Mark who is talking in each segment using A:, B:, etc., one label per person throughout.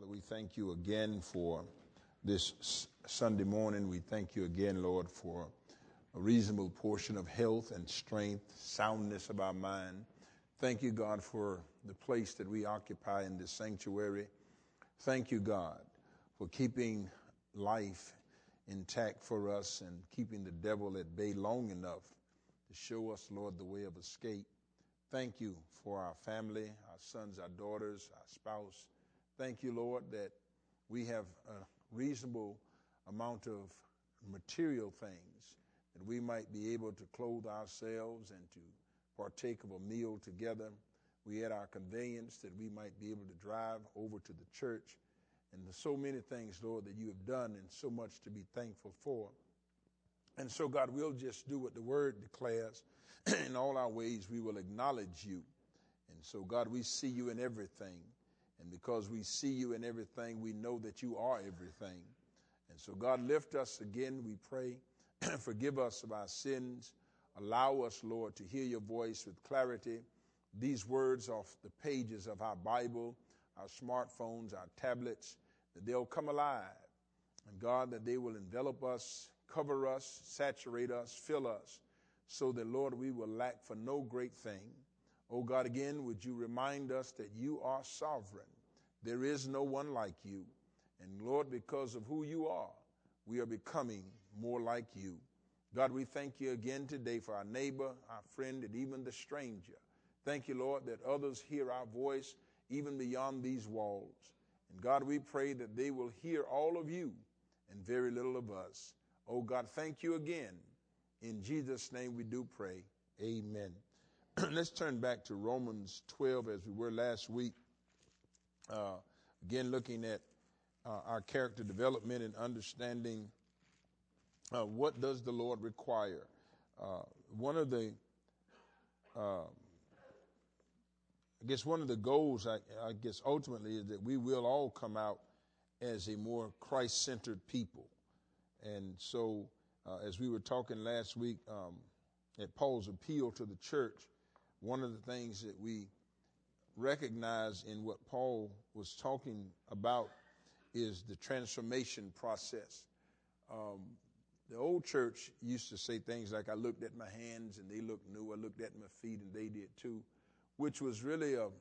A: Father, we thank you again for this Sunday morning. We thank you again, Lord, for a reasonable portion of health and strength, soundness of our mind. Thank you, God, for the place that we occupy in this sanctuary. Thank you, God, for keeping life intact for us and keeping the devil at bay long enough to show us, Lord, the way of escape. Thank you for our family, our sons, our daughters, our spouse. Thank you, Lord, that we have a reasonable amount of material things that we might be able to clothe ourselves and to partake of a meal together. We had our conveyance that we might be able to drive over to the church. And there's so many things, Lord, that you have done and so much to be thankful for. And so, God, we'll just do what the word declares. In all our ways, we will acknowledge you. And so, God, we see you in everything. And because we see you in everything, we know that you are everything. And so, God, lift us again, we pray. Forgive us of our sins. Allow us, Lord, to hear your voice with clarity. These words off the pages of our Bible, our smartphones, our tablets, that they'll come alive. And, God, that they will envelop us, cover us, saturate us, fill us, so that, Lord, we will lack for no great thing. Oh, God, again, would you remind us that you are sovereign. There is no one like you. And, Lord, because of who you are, we are becoming more like you. God, we thank you again today for our neighbor, our friend, and even the stranger. Thank you, Lord, that others hear our voice even beyond these walls. And, God, we pray that they will hear all of you and very little of us. Oh, God, thank you again. In Jesus' name we do pray. Amen. Let's turn back to Romans 12 as we were last week. Again, looking at our character development and understanding what does the Lord require. One of the goals, I guess, ultimately is that we will all come out as a more Christ-centered people. And so, as we were talking last week at Paul's appeal to the church, one of the things that we recognize in what Paul was talking about is the transformation process. The old church used to say things like, I looked at my hands and they looked new. I looked at my feet and they did too, which was really a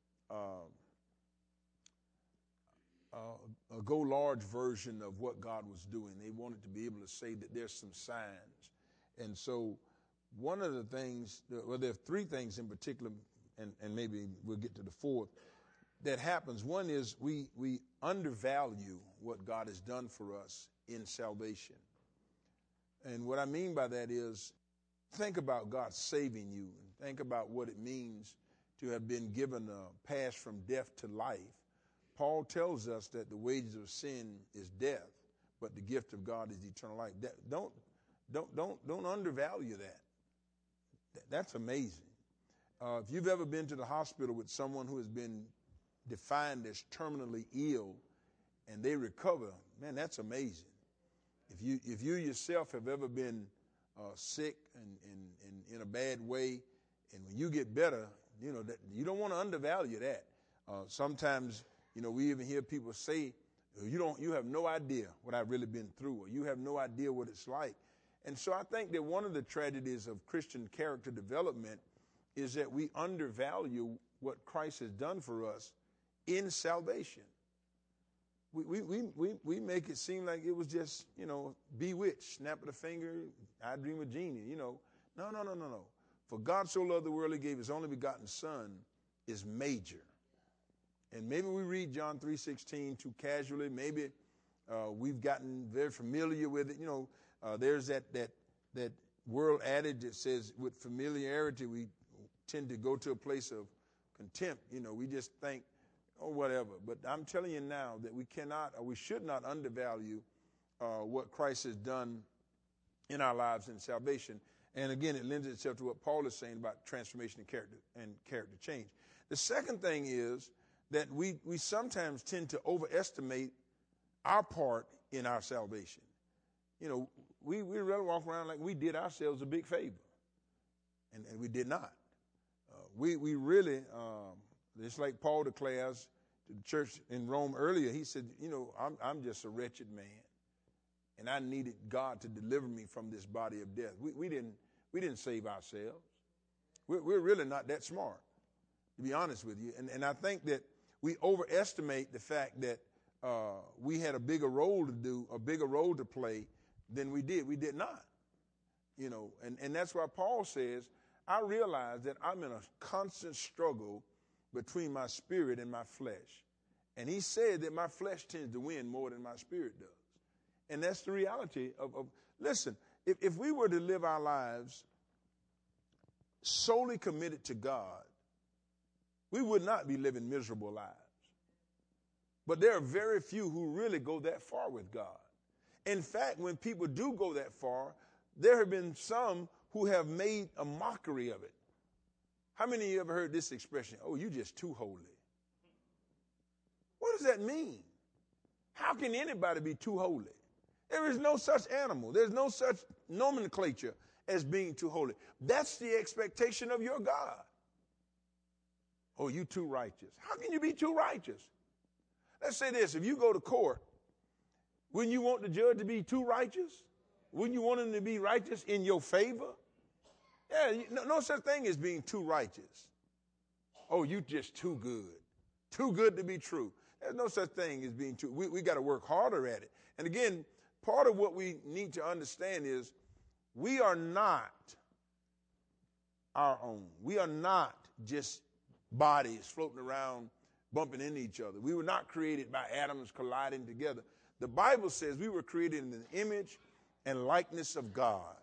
A: go large version of what God was doing. They wanted to be able to say that there's some signs. And so one of the things, well, there are three things in particular, and maybe we'll get to the fourth, that happens. One is we undervalue what God has done for us in salvation. And what I mean by that is, think about God saving you and think about what it means to have been given a pass from death to life. Paul tells us that the wages of sin is death, but the gift of God is eternal life. Don't undervalue that. That's amazing. If you've ever been to the hospital with someone who has been defined as terminally ill and they recover, man, that's amazing. If you yourself have ever been sick and in a bad way, and when you get better, you know that you don't want to undervalue that. Sometimes, you know, we even hear people say, you have no idea what I've really been through, or you have no idea what it's like. And so I think that one of the tragedies of Christian character development is that we undervalue what Christ has done for us in salvation. We make it seem like it was just, you know, bewitched, snap of the finger, I dream of genie, you know. No. For God so loved the world, he gave his only begotten son is major. And maybe we read John 3:16 too casually. Maybe we've gotten very familiar with it. You know, there's that world adage that says with familiarity we tend to go to a place of contempt. You know, we just think, oh, whatever. But I'm telling you now that we cannot or we should not undervalue what Christ has done in our lives in salvation. And again, it lends itself to what Paul is saying about transformation and character change. The second thing is that we sometimes tend to overestimate our part in our salvation. You know, we really walk around like we did ourselves a big favor, and we did not. We really, just like Paul declares to the church in Rome earlier, he said, I'm just a wretched man, and I needed God to deliver me from this body of death. We didn't save ourselves. We're really not that smart, to be honest with you. And I think that we overestimate the fact that we had a bigger role to play than we did. We did not. And that's why Paul says, I realize that I'm in a constant struggle between my spirit and my flesh. And he said that my flesh tends to win more than my spirit does. And that's the reality of listen, if we were to live our lives solely committed to God, we would not be living miserable lives. But there are very few who really go that far with God. In fact, when people do go that far, there have been some who have made a mockery of it. How many of you ever heard this expression? Oh, you're just too holy. What does that mean? How can anybody be too holy? There is no such animal. There's no such nomenclature as being too holy. That's the expectation of your God. Oh, you too righteous. How can you be too righteous? Let's say this. If you go to court, wouldn't you want the judge to be too righteous? Wouldn't you want him to be righteous in your favor? Yeah, no such thing as being too righteous. Oh, you just too good. Too good to be true. There's no such thing as being too. We got to work harder at it. And again, part of what we need to understand is we are not our own. We are not just bodies floating around bumping into each other. We were not created by atoms colliding together. The Bible says we were created in the image and likeness of God,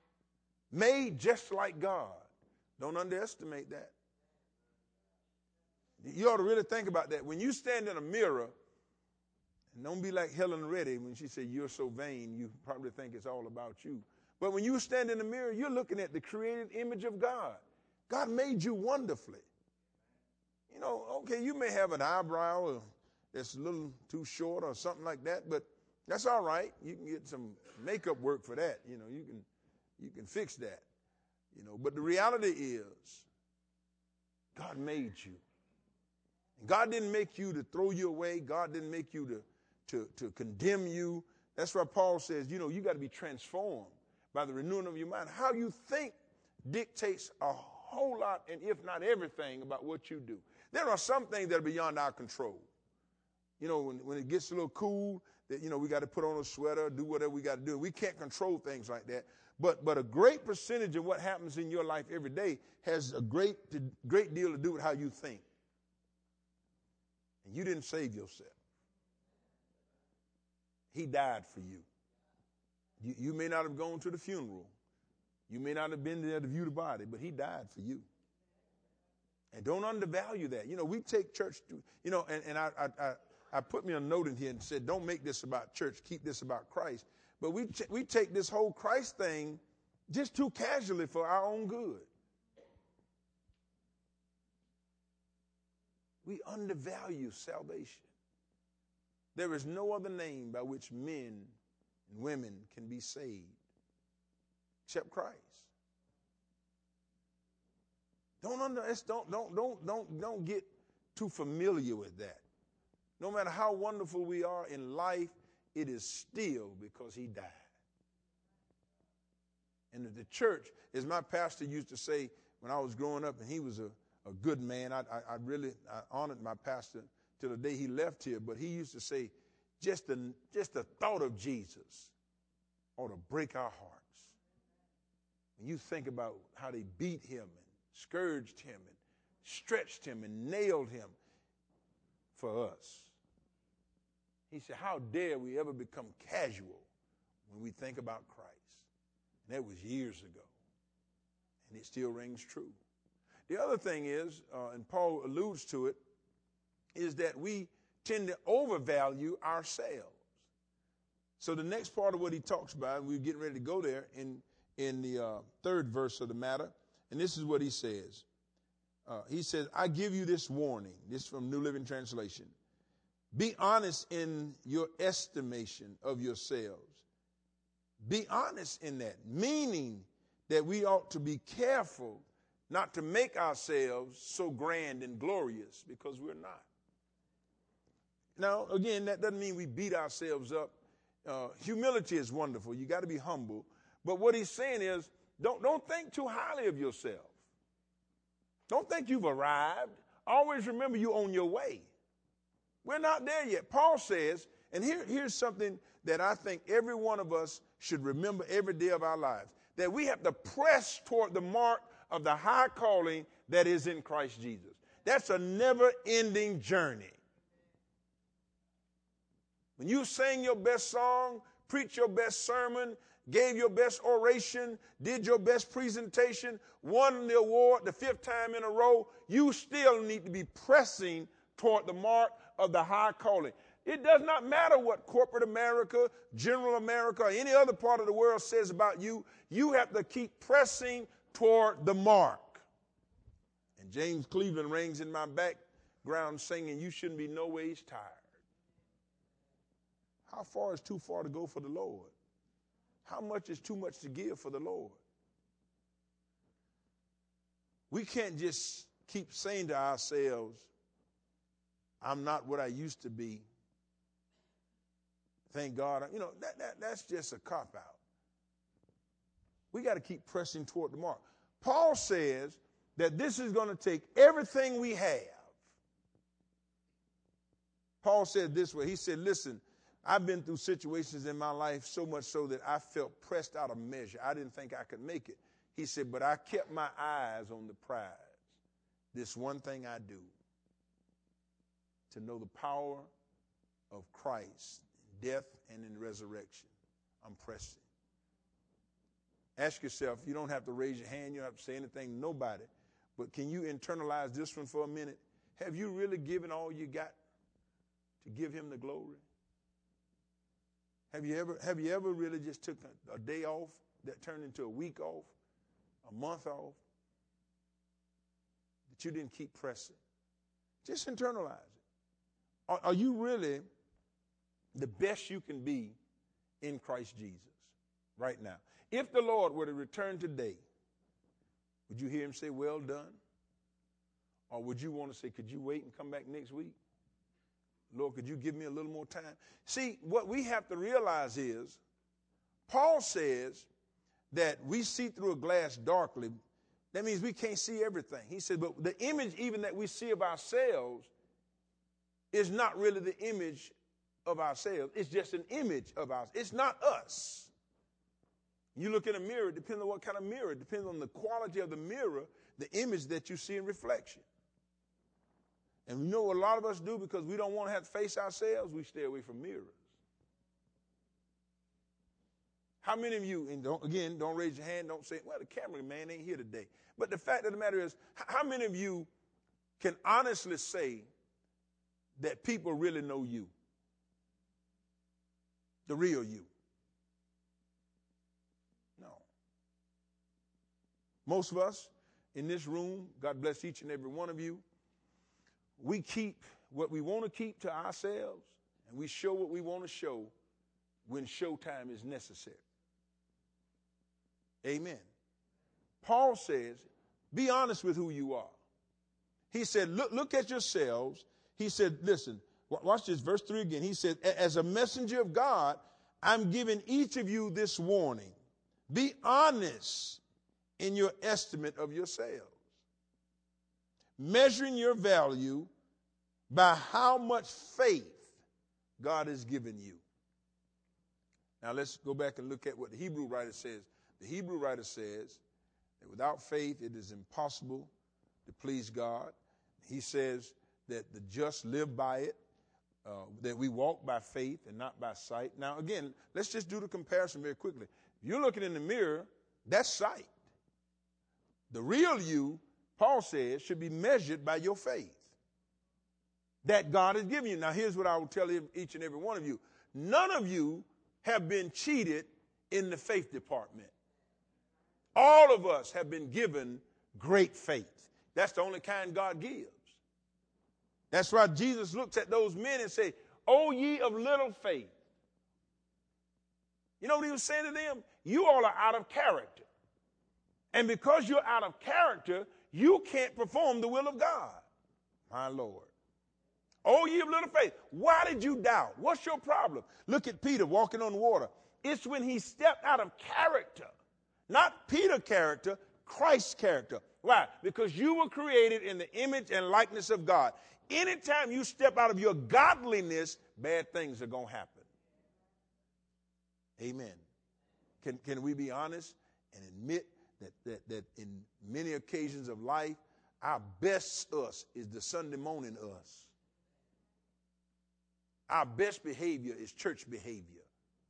A: made just like God. Don't underestimate that. You ought to really think about that. When you stand in a mirror, and don't be like Helen Reddy when she said, you're so vain, you probably think it's all about you. But when you stand in the mirror, you're looking at the created image of God. God made you wonderfully. Okay, you may have an eyebrow that's a little too short or something like that, but that's all right. You can get some makeup work for that. You can fix that. But the reality is, God made you. God didn't make you to throw you away. God didn't make you to condemn you. That's why Paul says, you got to be transformed by the renewing of your mind. How you think dictates a whole lot, and if not everything, about what you do. There are some things that are beyond our control. When it gets a little cool, that we got to put on a sweater, do whatever we got to do. We can't control things like that. But a great percentage of what happens in your life every day has a great deal to do with how you think. And you didn't save yourself. He died for you. You may not have gone to the funeral. You may not have been there to view the body, but he died for you. And don't undervalue that. We take church, and I put me a note in here and said, don't make this about church. Keep this about Christ. But we take this whole Christ thing just too casually for our own good. We undervalue salvation. There is no other name by which men and women can be saved except Christ. Don't get too familiar with that. No matter how wonderful we are in life, it is still because he died. And the church, as my pastor used to say when I was growing up, and he was a good man. I honored my pastor till the day he left here, but he used to say, just the thought of Jesus ought to break our hearts. When you think about how they beat him and scourged him and stretched him and nailed him for us. He said, how dare we ever become casual when we think about Christ? And that was years ago. And it still rings true. The other thing is, and Paul alludes to it, is that we tend to overvalue ourselves. So the next part of what he talks about, and we're getting ready to go there in the third verse of the matter, and this is what he says. He says, I give you this warning. This is from New Living Translation. Be honest in your estimation of yourselves. Be honest in that, meaning that we ought to be careful not to make ourselves so grand and glorious, because we're not. Now, again, that doesn't mean we beat ourselves up. Humility is wonderful. You got to be humble. But what he's saying is, don't think too highly of yourself. Don't think you've arrived. Always remember you're on your way. We're not there yet. Paul says, and here's something that I think every one of us should remember every day of our lives, that we have to press toward the mark of the high calling that is in Christ Jesus. That's a never-ending journey. When you sang your best song, preached your best sermon, gave your best oration, did your best presentation, won the award the 5th time in a row, you still need to be pressing toward the mark of the high calling. It does not matter what corporate America, general America, or any other part of the world says about you. You have to keep pressing toward the mark. And James Cleveland rings in my background singing, "You shouldn't be no ways tired." How far is too far to go for the Lord? How much is too much to give for the Lord? We can't just keep saying to ourselves, "I'm not what I used to be. Thank God." You know, that's just a cop-out. We got to keep pressing toward the mark. Paul says that this is going to take everything we have. Paul said this way. He said, listen, I've been through situations in my life so much so that I felt pressed out of measure. I didn't think I could make it. He said, but I kept my eyes on the prize. This one thing I do, to know the power of Christ in death and in resurrection. I'm pressing. Ask yourself, you don't have to raise your hand, you don't have to say anything to nobody, but can you internalize this one for a minute? Have you really given all you got to give him the glory? Have you ever really just took a day off that turned into a week off, a month off, that you didn't keep pressing? Just internalize it. Are you really the best you can be in Christ Jesus right now? If the Lord were to return today, would you hear him say, well done? Or would you want to say, could you wait and come back next week? Lord, could you give me a little more time? See, what we have to realize is, Paul says that we see through a glass darkly. That means we can't see everything. He said, but the image even that we see of ourselves is not really the image of ourselves. It's just an image of ours. It's not us. You look in a mirror, it depends on what kind of mirror. It depends on the quality of the mirror, the image that you see in reflection. And you know what a lot of us do because we don't want to have to face ourselves? We stay away from mirrors. How many of you, and don't raise your hand, don't say, well, the cameraman ain't here today. But the fact of the matter is, how many of you can honestly say that people really know you? The real you. No. Most of us in this room, God bless each and every one of you, we keep what we want to keep to ourselves, and we show what we want to show when showtime is necessary. Amen. Paul says, be honest with who you are. He said, look at yourselves. He said, listen, watch this, verse 3 again. He said, as a messenger of God, I'm giving each of you this warning. Be honest in your estimate of yourselves, measuring your value by how much faith God has given you. Now let's go back and look at what the Hebrew writer says. The Hebrew writer says that without faith it is impossible to please God. He says that the just live by it, that we walk by faith and not by sight. Now again, let's just do the comparison very quickly. If you're looking in the mirror, that's sight. The real you, Paul says, should be measured by your faith that God has given you. Now, here's what I will tell each and every one of you. None of you have been cheated in the faith department. All of us have been given great faith. That's the only kind God gives. That's why Jesus looks at those men and says, "O ye of little faith." You know what he was saying to them? You all are out of character. And because you're out of character, you can't perform the will of God. My Lord. Oh, ye of little faith. Why did you doubt? What's your problem? Look at Peter walking on water. It's when he stepped out of character. Not Peter's character, Christ's character. Why? Because you were created in the image and likeness of God. Anytime you step out of your godliness, bad things are going to happen. Amen. Can we be honest and admit that in many occasions of life, our best us is the Sunday morning us. Our best behavior is church behavior.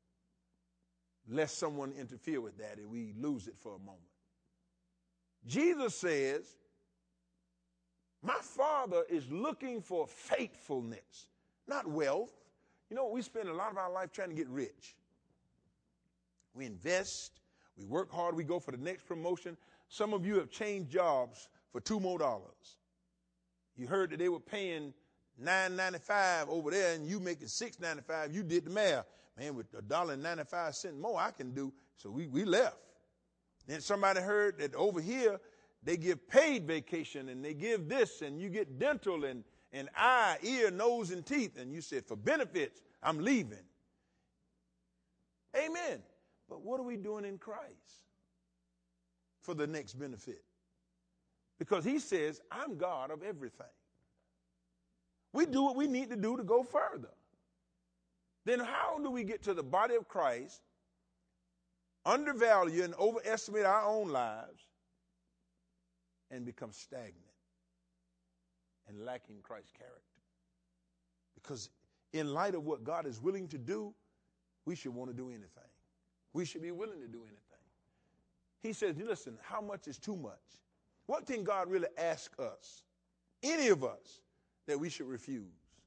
A: Lest someone interfere with that and we lose it for a moment. Jesus says, my Father is looking for faithfulness, not wealth. You know, we spend a lot of our life trying to get rich. We invest, we work hard, we go for the next promotion. Some of you have changed jobs for $2 more. You heard that they were paying $9.95 over there and you making $6.95. You did the math. Man, with $1.95 more I can do. So we left. Then somebody heard that over here they give paid vacation and they give this and you get dental and eye, ear, nose, and teeth. And you said, for benefits, I'm leaving. Amen. But what are we doing in Christ for the next benefit? Because he says, I'm God of everything. We do what we need to do to go further. Then how do we get to the body of Christ, undervalue and overestimate our own lives, and become stagnant and lacking Christ's character? Because in light of what God is willing to do, we should want to do anything. We should be willing to do anything. He says, listen, how much is too much? What can God really ask us, any of us, that we should refuse?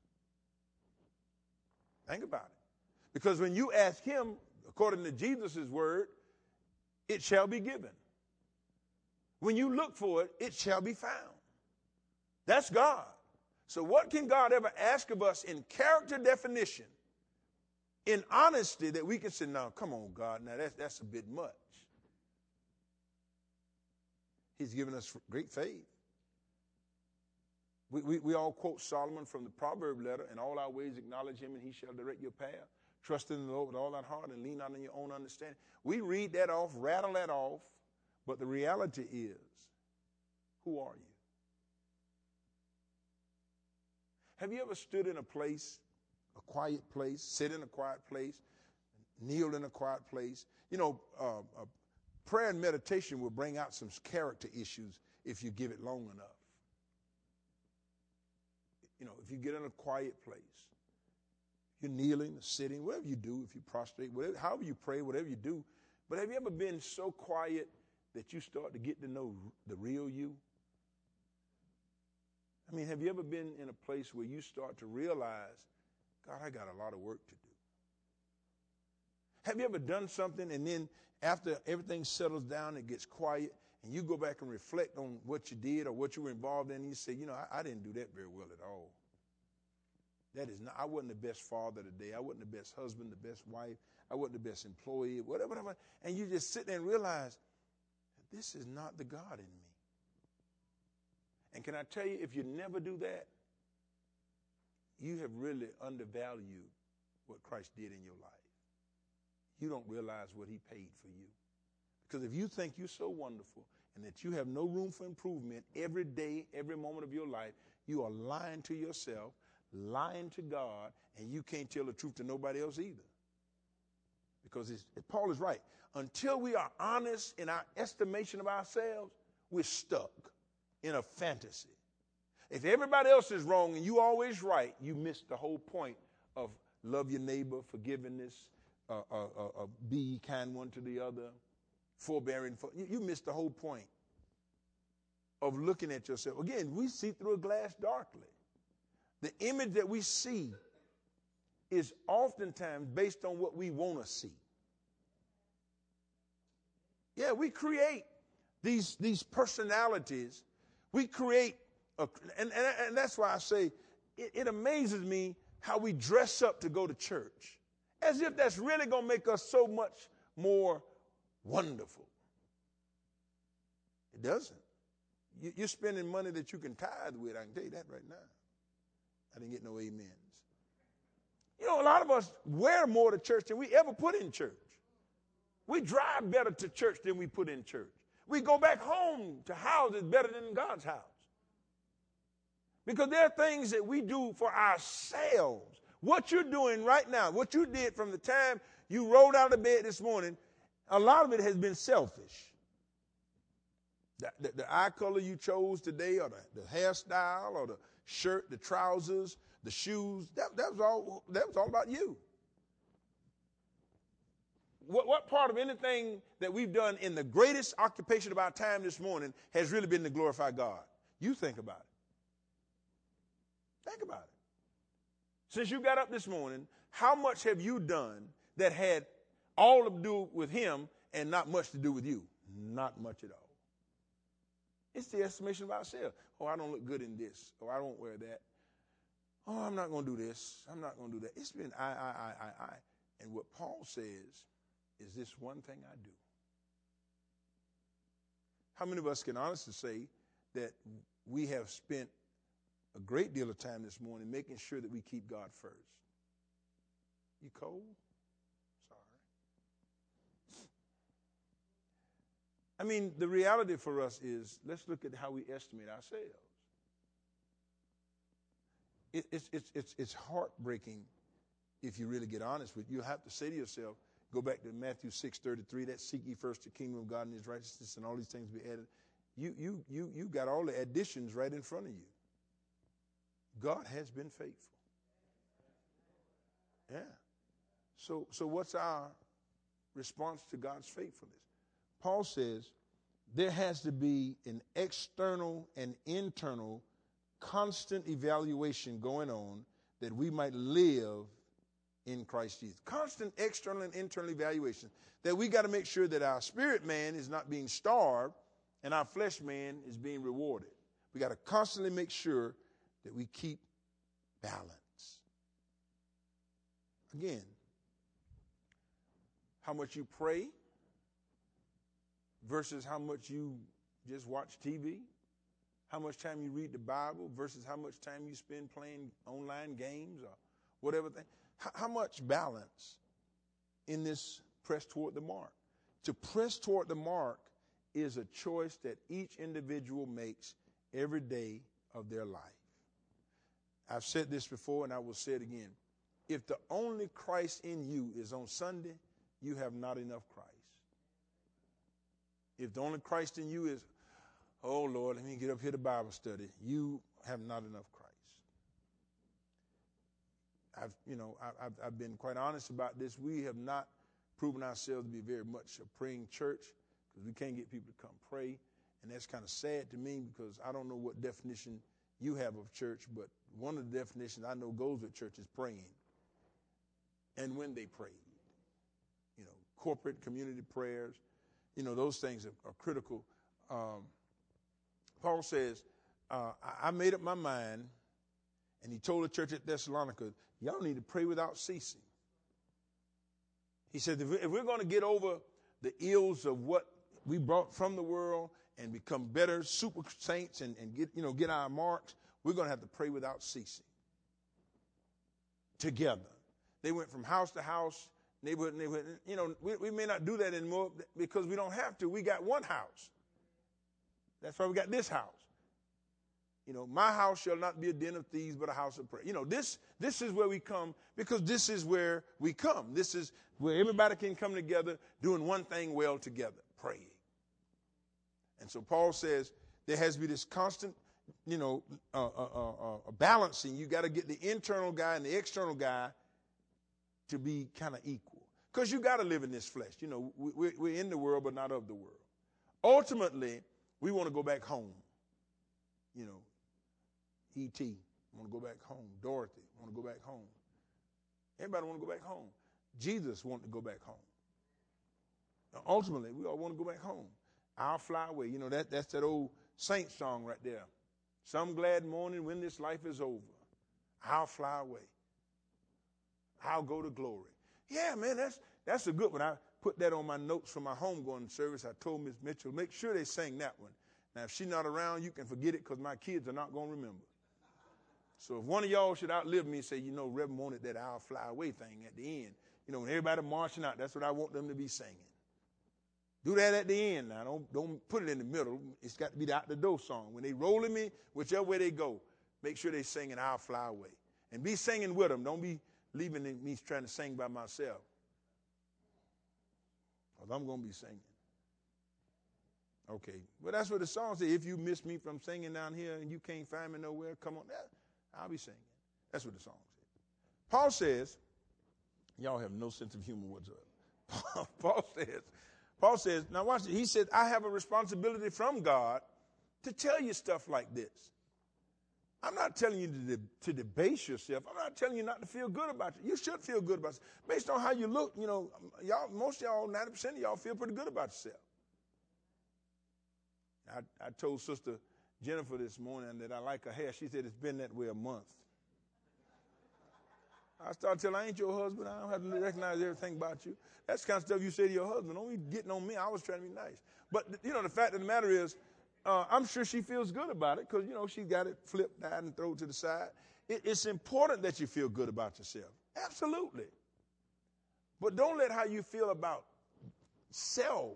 A: Think about it. Because when you ask him, according to Jesus' word, it shall be given. When you look for it, it shall be found. That's God. So what can God ever ask of us in character definition, in honesty, that we can say, no, come on, God, now that's a bit much. He's given us great faith. We all quote Solomon from the Proverb letter, in all our ways acknowledge him and he shall direct your path. Trust in the Lord with all that heart and lean not on your own understanding. We read that off, rattle that off, but the reality is, who are you? Have you ever stood in a place, a quiet place, sit in a quiet place, kneel in a quiet place? You know, prayer and meditation will bring out some character issues if you give it long enough. You know, if you get in a quiet place, you're kneeling, sitting, whatever you do, if you prostrate, whatever, however you pray, whatever you do. But have you ever been so quiet that you start to get to know the real you? I mean, have you ever been in a place where you start to realize, God, I got a lot of work to do? Have you ever done something and then after everything settles down, it gets quiet, and you go back and reflect on what you did or what you were involved in, and you say, you know, I didn't do that very well at all. That is not, I wasn't the best father today. I wasn't the best husband, the best wife. I wasn't the best employee, whatever. And you just sit there and realize, this is not the God in me. And can I tell you, if you never do that, you have really undervalued what Christ did in your life. You don't realize what he paid for you. Because if you think you're so wonderful and that you have no room for improvement every day, every moment of your life, you are lying to yourself, lying to God, and you can't tell the truth to nobody else either. Because Paul is right. Until we are honest in our estimation of ourselves, we're stuck in a fantasy. If everybody else is wrong and you always right, you miss the whole point of love your neighbor, forgiveness, be ye kind one to the other, forbearing. You miss the whole point of looking at yourself. Again, we see through a glass darkly. The image that we see is oftentimes based on what we want to see. Yeah, we create these personalities. We create, and that's why I say it amazes me how we dress up to go to church, as if that's really going to make us so much more wonderful. It doesn't. You're spending money that you can tithe with, I can tell you that right now. I didn't get no amens. You know, a lot of us wear more to church than we ever put in church. We drive better to church than we put in church. We go back home to houses better than God's house. Because there are things that we do for ourselves. What you're doing right now, what you did from the time you rolled out of bed this morning, a lot of it has been selfish. The eye color you chose today, or the hairstyle, or the shirt, the trousers, the shoes, that was all about you. What part of anything that we've done in the greatest occupation of our time this morning has really been to glorify God? You think about it. Think about it. Since you got up this morning, how much have you done that had all to do with him and not much to do with you? Not much at all. It's the estimation of ourselves. Oh, I don't look good in this. Oh, I won't wear that. Oh, I'm not going to do this. I'm not going to do that. It's been I. And what Paul says is this one thing I do. How many of us can honestly say that we have spent a great deal of time this morning making sure that we keep God first? You cold? Sorry. I mean, the reality for us is, let's look at how we estimate ourselves. It's heartbreaking if you really get honest with it. You have to say to yourself, go back to Matthew 6:33, that seek ye first the kingdom of God and his righteousness, and all these things be added. You got all the additions right in front of you. God has been faithful. Yeah. So what's our response to God's faithfulness? Paul says there has to be an external and internal constant evaluation going on that we might live in Christ Jesus. Constant external and internal evaluation. That we got to make sure that our spirit man is not being starved and our flesh man is being rewarded. We got to constantly make sure that we keep balance. Again, how much you pray versus how much you just watch TV. How much time you read the Bible versus how much time you spend playing online games or whatever thing. How much balance in this press toward the mark? To press toward the mark is a choice that each individual makes every day of their life. I've said this before and I will say it again. If the only Christ in you is on Sunday, you have not enough Christ. If the only Christ in you is, oh, Lord, let me get up here to Bible study, you have not enough Christ. I've been quite honest about this. We have not proven ourselves to be very much a praying church because we can't get people to come pray. And that's kind of sad to me because I don't know what definition you have of church, but one of the definitions I know goes with church is praying. And when they prayed, corporate community prayers, those things are critical. Paul says, I made up my mind, and he told the church at Thessalonica, y'all need to pray without ceasing. He said, if we're going to get over the ills of what we brought from the world and become better super saints and get our marks, we're going to have to pray without ceasing. Together. They went from house to house, neighborhood to neighborhood. We may not do that anymore because we don't have to. We got one house. That's why we got this house. My house shall not be a den of thieves, but a house of prayer. This is where we come because this is where we come. This is where everybody can come together doing one thing well together, praying. And so Paul says there has to be this constant, balancing. You got to get the internal guy and the external guy to be kind of equal because you got to live in this flesh. We're in the world, but not of the world. Ultimately, we want to go back home. E.T. want to go back home. Dorothy want to go back home. Everybody want to go back home. Jesus wanted to go back home. Now, ultimately, we all want to go back home. I'll fly away. That's that old saint song right there. Some glad morning when this life is over, I'll fly away. I'll go to glory. Yeah, man, that's a good one. I put that on my notes from my homegoing service. I told Miss Mitchell, make sure they sing that one. Now, if she's not around, you can forget it because my kids are not going to remember. So if one of y'all should outlive me and say, you know, Reverend wanted that I'll fly away thing at the end. You know, when everybody marching out, that's what I want them to be singing. Do that at the end now. Don't put it in the middle. It's got to be the out the door song. When they rolling me, whichever way they go, make sure they singing I'll fly away. And be singing with them. Don't be leaving me trying to sing by myself. Because I'm going to be singing. Okay. Well, that's what the song says. If you miss me from singing down here and you can't find me nowhere, come on. I'll be singing. That's what the song says. Paul says, y'all have no sense of humor whatsoever. Paul says, now watch it. He said, I have a responsibility from God to tell you stuff like this. I'm not telling you to debase yourself. I'm not telling you not to feel good about you. You should feel good about yourself. Based on how you look, you know, most of y'all, 90% of y'all feel pretty good about yourself. I told Sister Jennifer this morning that I like her hair. She said it's been that way a month. I started telling her, I ain't your husband. I don't have to recognize everything about you. That's the kind of stuff you say to your husband. Don't be getting on me. I was trying to be nice. But, you know, the fact of the matter is, I'm sure she feels good about it because, you know, she got it flipped down and thrown to the side. It's important that you feel good about yourself. Absolutely. But don't let how you feel about self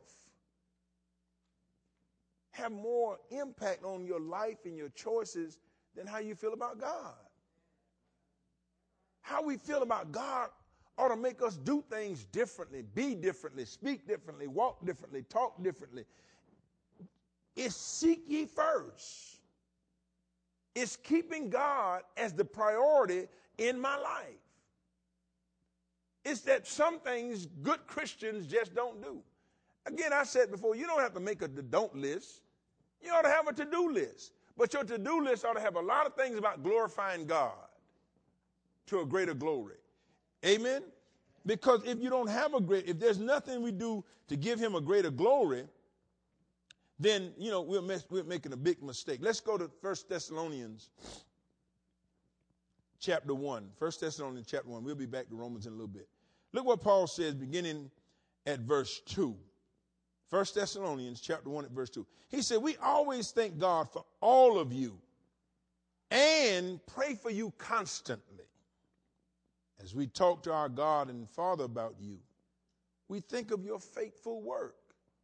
A: have more impact on your life and your choices than how you feel about God. How we feel about God ought to make us do things differently, be differently, speak differently, walk differently, talk differently. It's seek ye first. It's keeping God as the priority in my life. It's that some things good Christians just don't do. Again, I said before, you don't have to make a don't list. You ought to have a to-do list. But your to-do list ought to have a lot of things about glorifying God to a greater glory. Amen? Because if you don't have if there's nothing we do to give him a greater glory, then, you know, we're making a big mistake. Let's go to 1 Thessalonians chapter 1. 1 Thessalonians chapter 1. We'll be back to Romans in a little bit. Look what Paul says beginning at verse 2. 1 Thessalonians chapter 1 at verse 2. He said, we always thank God for all of you and pray for you constantly. As we talk to our God and Father about you, we think of your faithful work,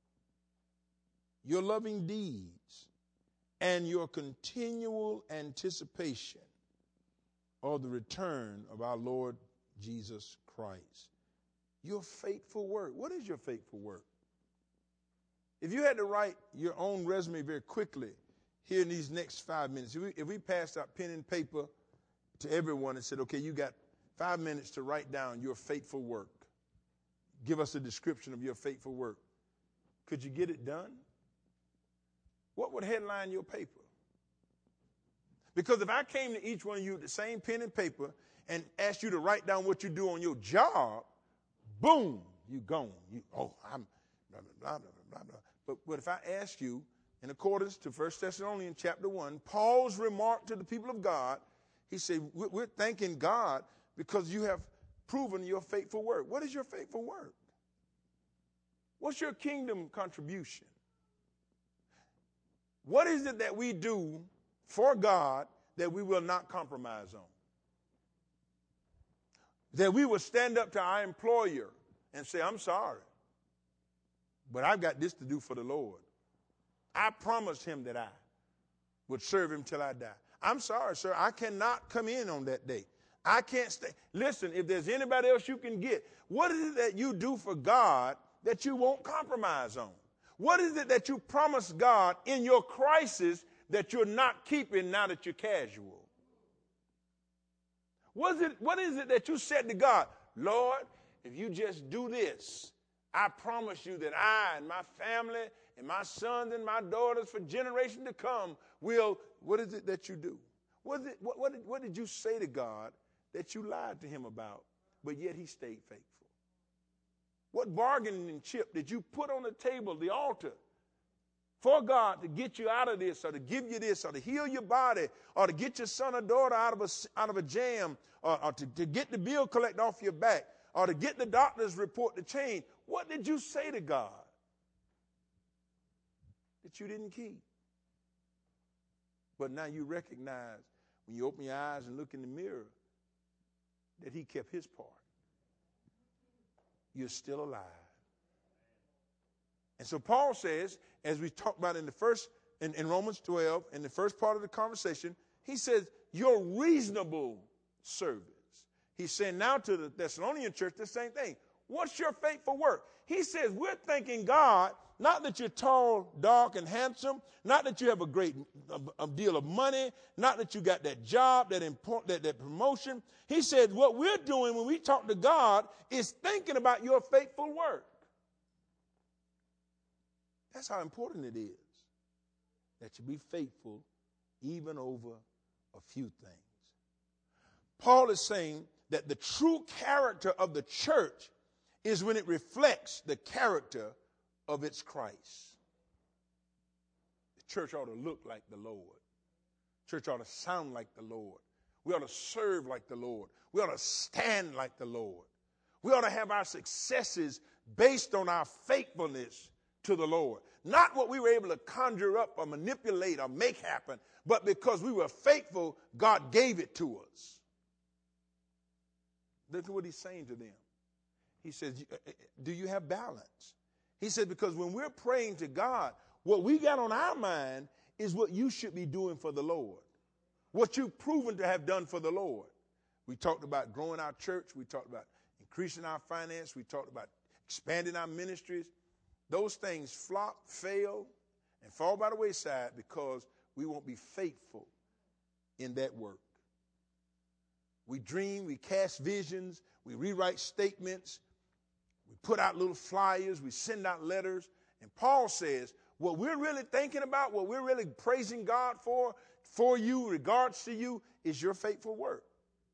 A: your loving deeds, and your continual anticipation of the return of our Lord Jesus Christ. Your faithful work. What is your faithful work? If you had to write your own resume very quickly here in these next 5 minutes, if we passed out pen and paper to everyone and said, okay, you got 5 minutes to write down your faithful work. Give us a description of your faithful work. Could you get it done? What would headline your paper? Because if I came to each one of you with the same pen and paper and asked you to write down what you do on your job, boom, you gone. I'm blah, blah, blah, blah, blah. But if I ask you, in accordance to 1 Thessalonians chapter 1, Paul's remark to the people of God, he said, we're thanking God because you have proven your faithful work. What is your faithful work? What's your kingdom contribution? What is it that we do for God that we will not compromise on? That we will stand up to our employer and say, I'm sorry, but I've got this to do for the Lord. I promised him that I would serve him till I die. I'm sorry, sir, I cannot come in on that day. I can't stay. Listen, if there's anybody else you can get, what is it that you do for God that you won't compromise on? What is it that you promised God in your crisis that you're not keeping now that you're casual? What is it that you said to God, Lord, if you just do this, I promise you that I and my family and my sons and my daughters for generations to come will, what is it that you do? What did you say to God that you lied to him about, but yet he stayed faithful? What bargaining chip did you put on the table, the altar, for God to get you out of this or to give you this or to heal your body or to get your son or daughter out of a jam or to get the bill collected off your back or to get the doctor's report to change? What did you say to God that you didn't keep? But now you recognize when you open your eyes and look in the mirror, that he kept his part. You're still alive. And so Paul says, as we talked about in Romans 12, in the first part of the conversation, he says, your reasonable service. He's saying now to the Thessalonian church the same thing. What's your faithful work? He says, we're thanking God, not that you're tall, dark, and handsome, not that you have a deal of money, not that you got that job, that promotion. He said, what we're doing when we talk to God is thinking about your faithful work. That's how important it is that you be faithful even over a few things. Paul is saying that the true character of the church is when it reflects the character of its Christ. The church ought to look like the Lord. Church ought to sound like the Lord. We ought to serve like the Lord. We ought to stand like the Lord. We ought to have our successes based on our faithfulness to the Lord. Not what we were able to conjure up or manipulate or make happen, but because we were faithful, God gave it to us. Look at what he's saying to them. He says, do you have balance? He said, because when we're praying to God, what we got on our mind is what you should be doing for the Lord. What you've proven to have done for the Lord. We talked about growing our church. We talked about increasing our finance. We talked about expanding our ministries. Those things flop, fail, and fall by the wayside because we won't be faithful in that work. We dream, we cast visions, we rewrite statements, we put out little flyers, we send out letters. And Paul says, what we're really thinking about, what we're really praising God for you, regards to you, is your faithful work.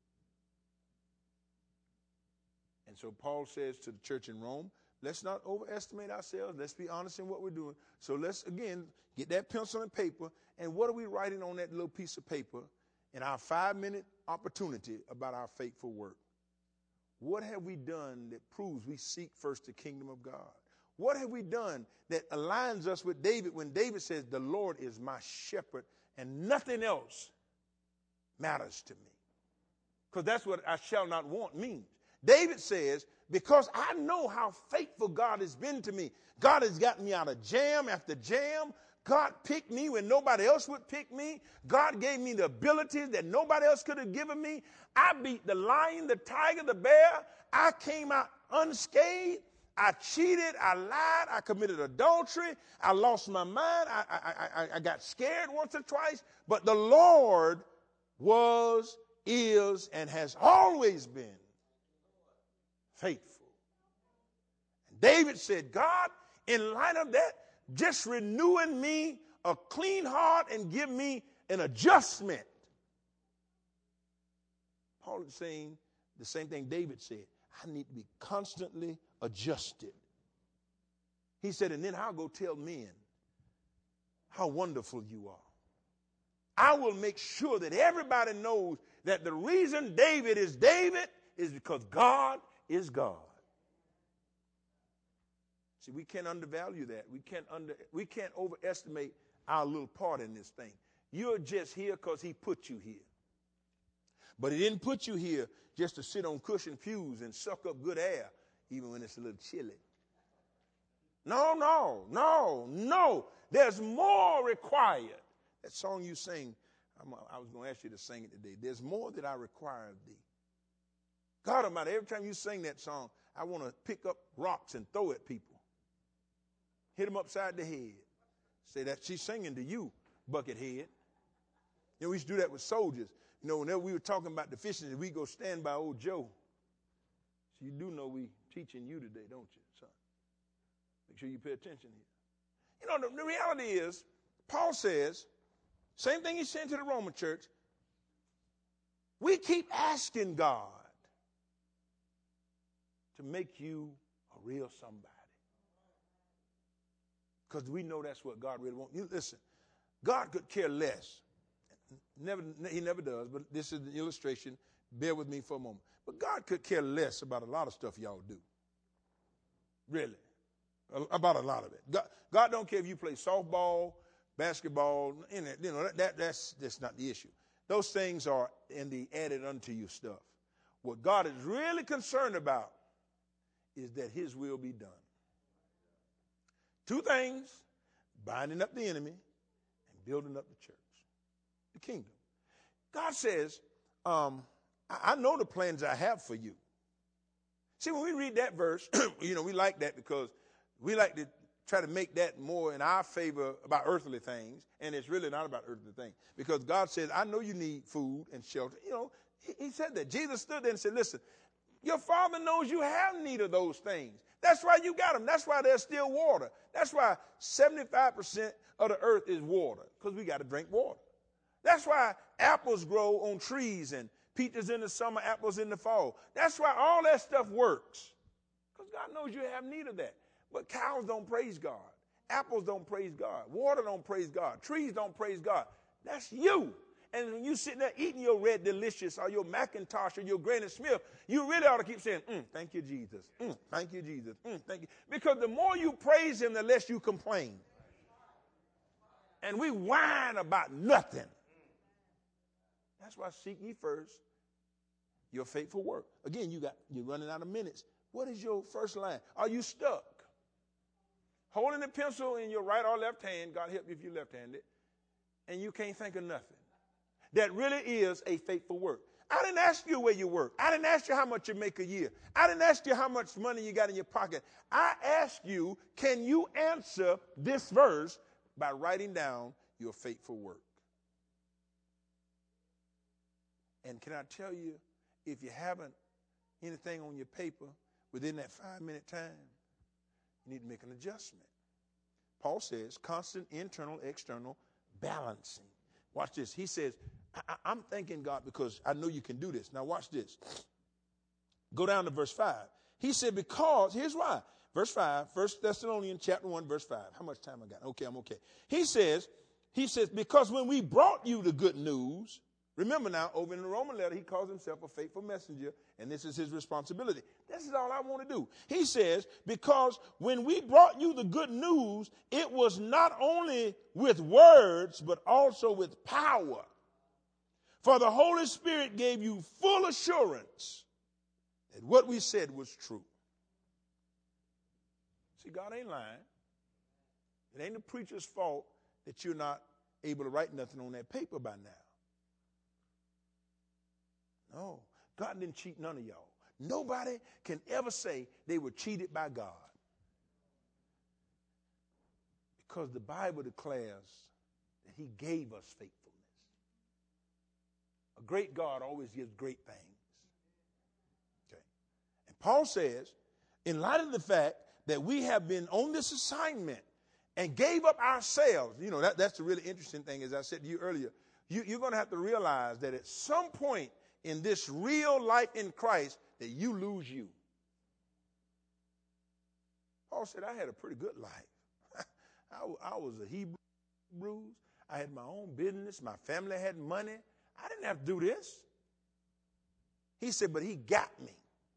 A: And so Paul says to the church in Rome, let's not overestimate ourselves. Let's be honest in what we're doing. So let's, again, get that pencil and paper. And what are we writing on that little piece of paper in our 5-minute opportunity about our faithful work? What have we done that proves we seek first the kingdom of God? What have we done that aligns us with David when David says, the Lord is my shepherd and nothing else matters to me? Because that's what I shall not want means. David says, because I know how faithful God has been to me. God has gotten me out of jam after jam. God picked me when nobody else would pick me. God gave me the abilities that nobody else could have given me. I beat the lion, the tiger, the bear. I came out unscathed. I cheated. I lied. I committed adultery. I lost my mind. I got scared once or twice. But the Lord was, is, and has always been faithful. And David said, God, in light of that, just renew in me a clean heart and give me an adjustment. Paul is saying the same thing David said. I need to be constantly adjusted. He said, and then I'll go tell men how wonderful you are. I will make sure that everybody knows that the reason David is because God is God. See, we can't undervalue that. We can't overestimate our little part in this thing. You're just here because he put you here. But he didn't put you here just to sit on cushioned pews and suck up good air, even when it's a little chilly. No. There's more required. That song you sing, I was going to ask you to sing it today. There's more that I require of thee. God Almighty, every time you sing that song, I want to pick up rocks and throw at people. Hit them upside the head. Say that she's singing to you, buckethead. You know, we used to do that with soldiers. You know, whenever we were talking about deficiencies, we go stand by old Joe. So you do know we teaching you today, don't you, son? Make sure you pay attention here. You know, the reality is, Paul says, same thing he's saying to the Roman church, we keep asking God to make you a real somebody. Because we know that's what God really wants. You listen, God could care less. He never does, but this is an illustration. Bear with me for a moment. But God could care less about a lot of stuff y'all do. Really. About a lot of it. God don't care if you play softball, basketball, you know, that's not the issue. Those things are in the added unto you stuff. What God is really concerned about is that his will be done. Two things: binding up the enemy and building up the church, the kingdom. God says, I know the plans I have for you. See, when we read that verse, we like that because we like to try to make that more in our favor about earthly things, and it's really not about earthly things. Because God says, I know you need food and shelter. He said that. Jesus stood there and said, listen, your Father knows you have need of those things. That's why you got them. That's why there's still water. That's why 75% of the earth is water, because we got to drink water. That's why apples grow on trees and peaches in the summer, apples in the fall. That's why all that stuff works, because God knows you have need of that. But cows don't praise God. Apples don't praise God. Water don't praise God. Trees don't praise God. That's you. And when you sitting there eating your Red Delicious or your Macintosh or your Granny Smith, you really ought to keep saying, thank you, Jesus. Thank you, Jesus. Thank you. Because the more you praise him, the less you complain. And we whine about nothing. That's why seek ye first your faithful work. Again, you're running out of minutes. What is your first line? Are you stuck? Holding a pencil in your right or left hand, God help you if you're left-handed, and you can't think of nothing. That really is a faithful work. I didn't ask you where you work. I didn't ask you how much you make a year. I didn't ask you how much money you got in your pocket. I asked you, can you answer this verse by writing down your faithful work? And can I tell you, if you haven't anything on your paper within that 5-minute time, you need to make an adjustment. Paul says constant internal, external balancing. Watch this. He says, I'm thanking God because I know you can do this. Now watch this. Go down to verse 5. He said, because, here's why. Verse 5, 1 Thessalonians chapter 1, verse 5. How much time I got? Okay, I'm okay. He says, because when we brought you the good news, remember now, over in the Roman letter, he calls himself a faithful messenger, and this is his responsibility. This is all I want to do. He says, because when we brought you the good news, it was not only with words, but also with power. For the Holy Spirit gave you full assurance that what we said was true. See, God ain't lying. It ain't the preacher's fault that you're not able to write nothing on that paper by now. No, God didn't cheat none of y'all. Nobody can ever say they were cheated by God. Because the Bible declares that he gave us faithfulness. A great God always gives great things. Okay. And Paul says, in light of the fact that we have been on this assignment and gave up ourselves, that's the really interesting thing, as I said to you earlier, you're going to have to realize that at some point in this real life in Christ, that you lose you. Paul said, I had a pretty good life. I was a Hebrew. I had my own business. My family had money. I didn't have to do this. He said, but he got me.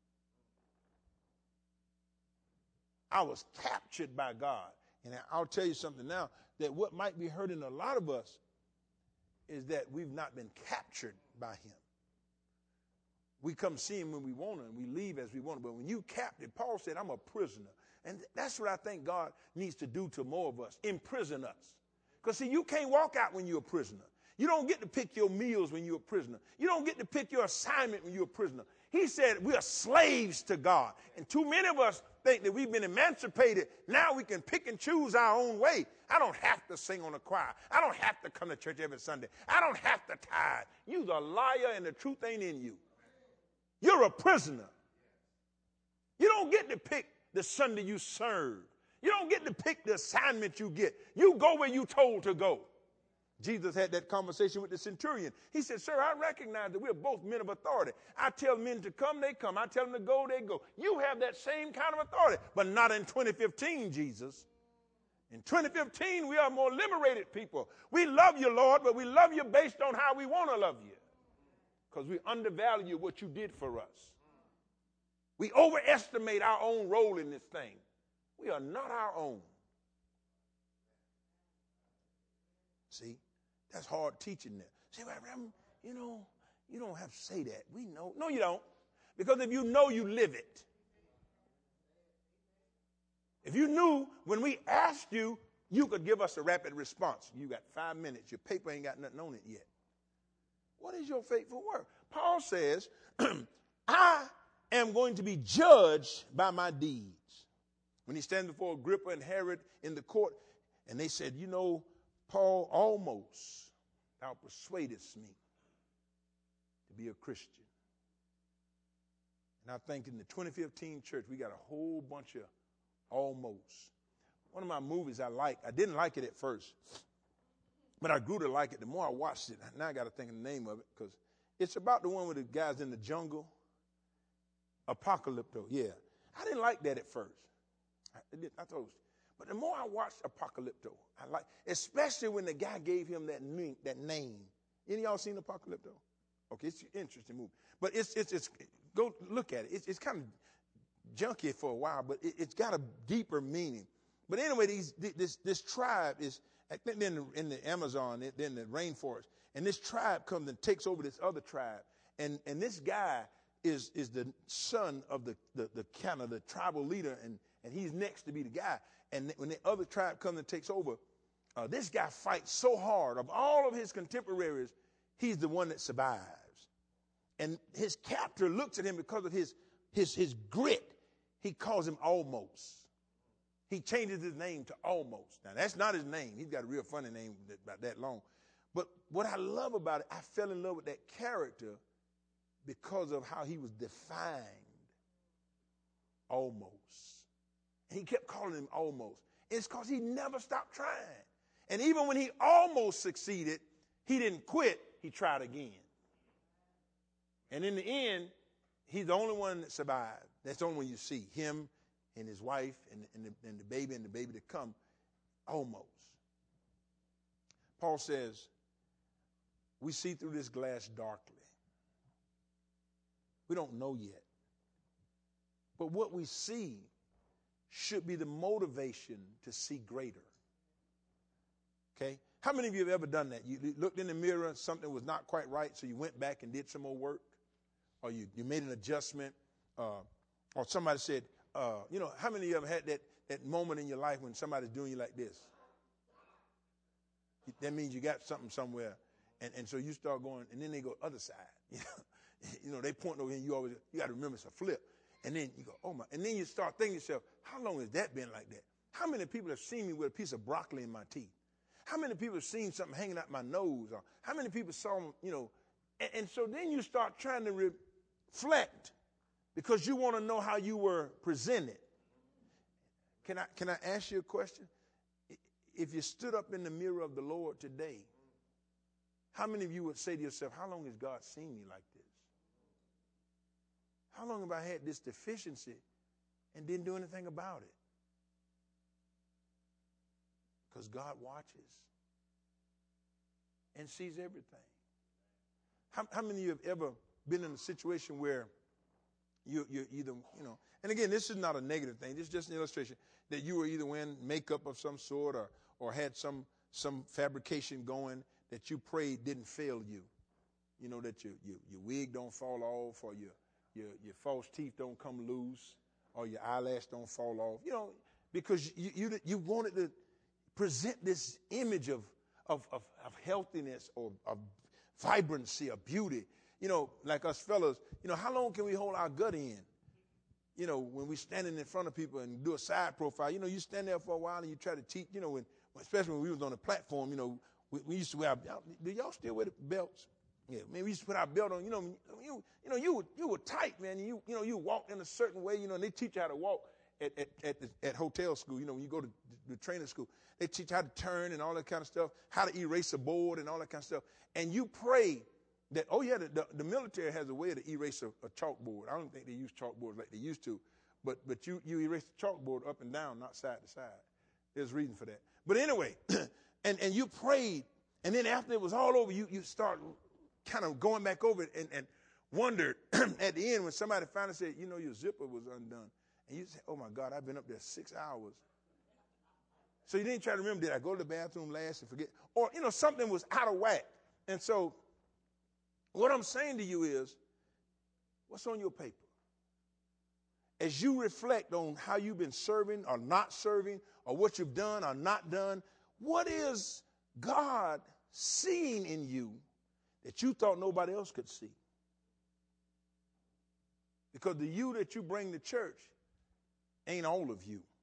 A: I was captured by God. And I'll tell you something now, that what might be hurting a lot of us is that we've not been captured by him. We come see him when we want him, and we leave as we want him. But when you captive, Paul said, I'm a prisoner. And that's what I think God needs to do to more of us, imprison us. Because, see, you can't walk out when you're a prisoner. You don't get to pick your meals when you're a prisoner. You don't get to pick your assignment when you're a prisoner. He said we are slaves to God. And too many of us think that we've been emancipated. Now we can pick and choose our own way. I don't have to sing on the choir. I don't have to come to church every Sunday. I don't have to tithe. You're a liar and the truth ain't in you. You're a prisoner. You don't get to pick the Sunday you serve. You don't get to pick the assignment you get. You go where you're told to go. Jesus had that conversation with the centurion. He said, sir, I recognize that we're both men of authority. I tell men to come, they come. I tell them to go, they go. You have that same kind of authority, but not in 2015, Jesus. In 2015, we are more liberated people. We love you, Lord, but we love you based on how we want to love you. Because we undervalue what you did for us. We overestimate our own role in this thing. We are not our own. See, that's hard teaching there. See, you don't have to say that. We know. No, you don't. Because if you know, you live it. If you knew when we asked you, you could give us a rapid response. You got 5 minutes. Your paper ain't got nothing on it yet. What is your faithful word? Paul says, I am going to be judged by my deeds. When he stands before Agrippa and Herod in the court, and they said, Paul, almost thou persuadest me to be a Christian. And I think in the 2015 church, we got a whole bunch of almost. One of my movies I didn't like it at first, but I grew to like it. The more I watched it, now I got to think of the name of it, because it's about the one with the guys in the jungle. Apocalypto, yeah. I didn't like that at first. I thought, but the more I watched Apocalypto, I like, especially when the guy gave him that name. Any of y'all seen Apocalypto? Okay, it's an interesting movie, but it's go look at it. It's kind of junky for a while, but it's got a deeper meaning. But anyway, this tribe is, I think they're in the Amazon, they're in the rainforest, and this tribe comes and takes over this other tribe, and this guy is the son of the kind of the tribal leader, and he's next to be the guy. And when the other tribe comes and takes over, this guy fights so hard. Of all of his contemporaries, he's the one that survives. And his captor looks at him because of his grit. He calls him Almost. He changes his name to Almost. Now, that's not his name. He's got a real funny name about that long. But what I love about it, I fell in love with that character because of how he was defined. Almost. And he kept calling him Almost. It's because he never stopped trying. And even when he almost succeeded, he didn't quit. He tried again. And in the end, he's the only one that survived. That's the only one you see. Him and his wife and the baby to come. Almost. Paul says, we see through this glass darkly. We don't know yet. But what we see should be the motivation to see greater. Okay? How many of you have ever done that? You looked in the mirror, something was not quite right, so you went back and did some more work? Or you made an adjustment? Or somebody said, how many of you have had that moment in your life when somebody's doing you like this? That means you got something somewhere, and so you start going, and then they go other side. They point over here, and you got to remember it's a flip. And then you go, oh my, and then you start thinking to yourself, how long has that been like that? How many people have seen me with a piece of broccoli in my teeth? How many people have seen something hanging out my nose? Or how many people saw, and so then you start trying to reflect because you want to know how you were presented. Can I ask you a question? If you stood up in the mirror of the Lord today, how many of you would say to yourself, how long has God seen me like this? How long have I had this deficiency and didn't do anything about it? Because God watches and sees everything. How many of you have ever been in a situation where you're either, and again, this is not a negative thing. This is just an illustration that you were either wearing makeup of some sort or had some fabrication going that you prayed didn't fail you. That your wig don't fall off, or your false teeth don't come loose, or your eyelash don't fall off. Because you wanted to present this image of healthiness or of vibrancy, of beauty. Like us fellas, how long can we hold our gut in? When we standing in front of people and do a side profile, you stand there for a while and you try to teach, especially when we was on the platform, we used to wear, do y'all still wear the belts? Yeah, man, we used to put our belt on, you were tight, man. You walked in a certain way, and they teach you how to walk at hotel school. When you go to the training school, they teach you how to turn and all that kind of stuff, how to erase a board and all that kind of stuff. And you pray that, the military has a way to erase a chalkboard. I don't think they use chalkboards like they used to, but you erase the chalkboard up and down, not side to side. There's a reason for that. But anyway, and you prayed, and then after it was all over, you start kind of going back over it and wondered at the end when somebody finally said, your zipper was undone. And you said, oh, my God, I've been up there 6 hours. So you didn't try to remember, did I go to the bathroom last and forget? Or, something was out of whack. And so What I'm saying to you is, what's on your paper? As you reflect on how you've been serving or not serving, or what you've done or not done, what is God seeing in you that you thought nobody else could see? Because the you that you bring to church ain't all of you.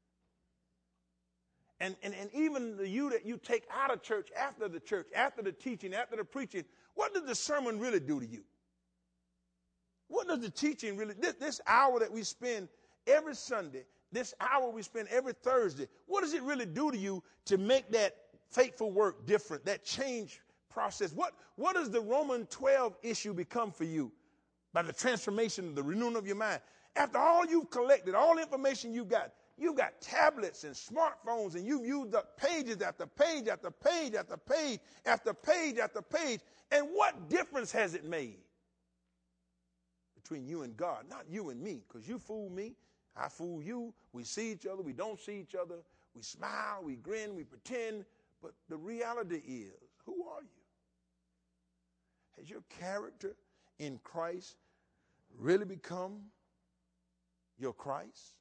A: And even the you that you take out of church, after the teaching, after the preaching, what does the sermon really do to you? What does the teaching really, this hour that we spend every Sunday, this hour we spend every Thursday, what does it really do to you to make that faithful work different, that change process? What does the Romans 12 issue become for you by the transformation of the renewing of your mind? After all you've collected, all the information you've got tablets and smartphones, and you've used up pages after page after page after page after page after page. And what difference has it made between you and God? Not you and me, because you fool me, I fool you. We see each other, we don't see each other. We smile, we grin, we pretend. But the reality is, who are you? Has your character in Christ really become your Christ?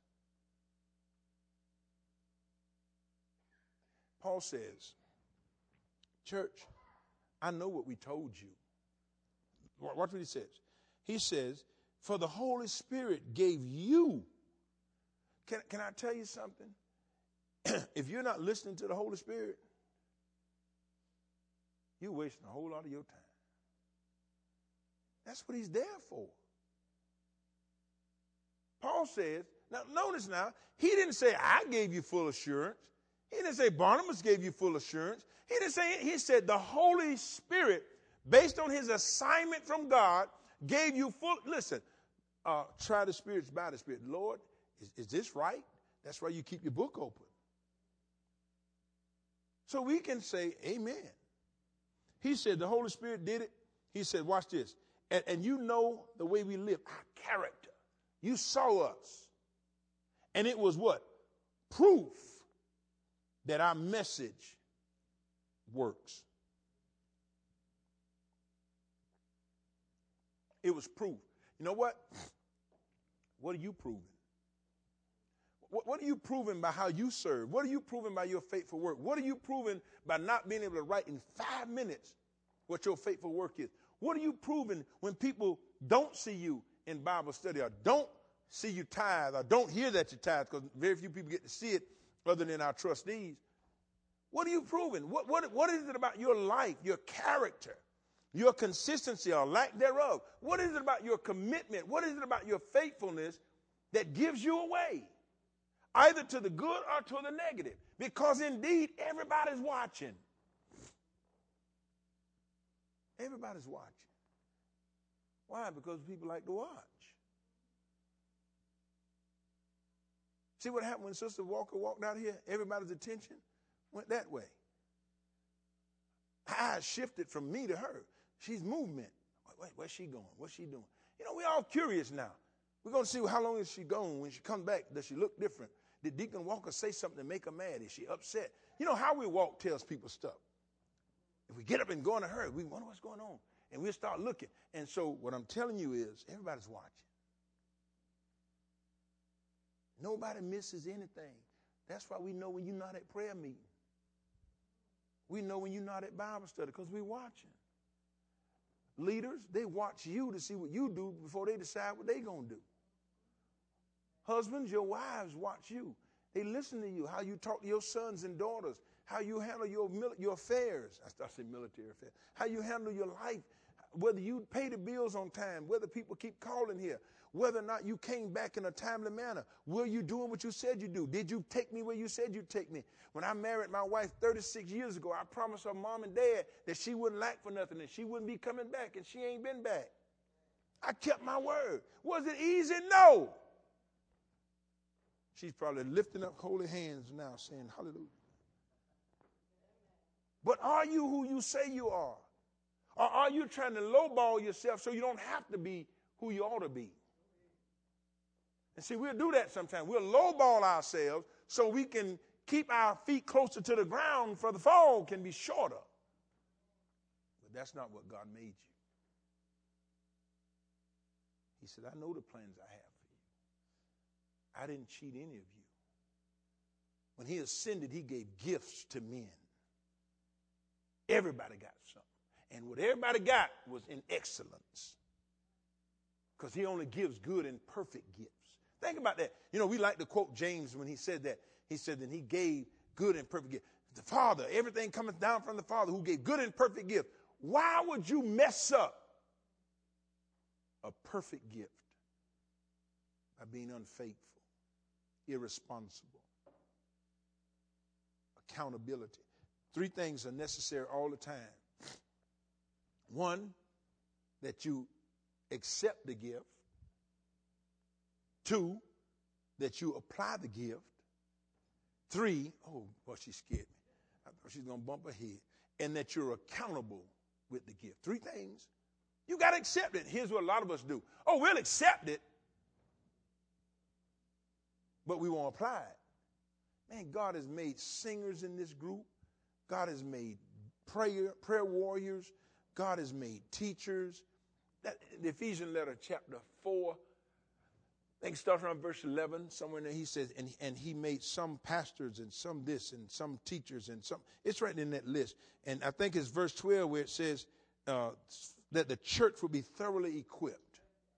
A: Paul says, church, I know what we told you. Watch what he says. He says, for the Holy Spirit gave you. Can I tell you something? If you're not listening to the Holy Spirit, you're wasting a whole lot of your time. That's what he's there for. Paul says, now notice now, he didn't say, I gave you full assurance. He didn't say Barnabas gave you full assurance. He didn't say it. He said the Holy Spirit, based on his assignment from God, gave you full. Listen, try the spirits by the Spirit. Lord, is this right? That's why you keep your book open. So we can say amen. He said the Holy Spirit did it. He said, watch this. And you know the way we live, our character. You saw us. And it was what? Proof that our message works. It was proof. You know what? What are you proving? What are you proving by how you serve? What are you proving by your faithful work? What are you proving by not being able to write in 5 minutes what your faithful work is? What are you proving when people don't see you in Bible study, or don't see you tithe, or don't hear that you tithe, because very few people get to see it other than our trustees? What are you proving? What is it about your life, your character, your consistency or lack thereof? What is it about your commitment? What is it about your faithfulness that gives you away, either to the good or to the negative? Because indeed, everybody's watching. Everybody's watching. Why? Because people like to watch. See what happened when Sister Walker walked out here? Everybody's attention went that way. Eyes shifted from me to her. She's movement. Wait, where's she going? What's she doing? You know, we're all curious now. We're going to see how long is she gone. When she comes back, does she look different? Did Deacon Walker say something to make her mad? Is she upset? You know how we walk tells people stuff. If we get up and go in a hurry, we wonder what's going on. And we'll start looking. And so what I'm telling you is everybody's watching. Nobody misses anything. That's why we know when you're not at prayer meeting. We know when you're not at Bible study, because we're watching. Leaders, they watch you to see what you do before they decide what they're going to do. Husbands, your wives watch you. They listen to you, how you talk to your sons and daughters, how you handle your affairs. I say military affairs. How you handle your life, whether you pay the bills on time, whether people keep calling here, whether or not you came back in a timely manner. Were you doing what you said you do? Did you take me where you said you'd take me? When I married my wife 36 years ago, I promised her mom and dad that she wouldn't lack for nothing and she wouldn't be coming back, and she ain't been back. I kept my word. Was it easy? No. She's probably lifting up holy hands now saying, hallelujah. But are you who you say you are? Or are you trying to lowball yourself so you don't have to be who you ought to be? And see, we'll do that sometimes. We'll lowball ourselves so we can keep our feet closer to the ground, for the fall can be shorter. But that's not what God made you. He said, I know the plans I have for you. I didn't cheat any of you. When he ascended, he gave gifts to men. Everybody got something. And what everybody got was in excellence. Because he only gives good and perfect gifts. Think about that. You know, we like to quote James when he said that. He said that he gave good and perfect gifts. The Father, everything cometh down from the Father who gave good and perfect gifts. Why would you mess up a perfect gift by being unfaithful, irresponsible, accountability? 3 things are necessary all the time. 1, that you accept the gift. 2, that you apply the gift. 3, oh, boy, she scared me. I thought she was going to bump her head. And that you're accountable with the gift. 3 things. You got to accept it. Here's what a lot of us do. Oh, we'll accept it, but we won't apply it. Man, God has made singers in this group. God has made prayer warriors. God has made teachers. That, the Ephesians letter, chapter 4, I think it starts around verse 11, somewhere in there. He says, and he made some pastors and some this and some teachers and some. It's right in that list. And I think it's verse 12 where it says that the church will be thoroughly equipped.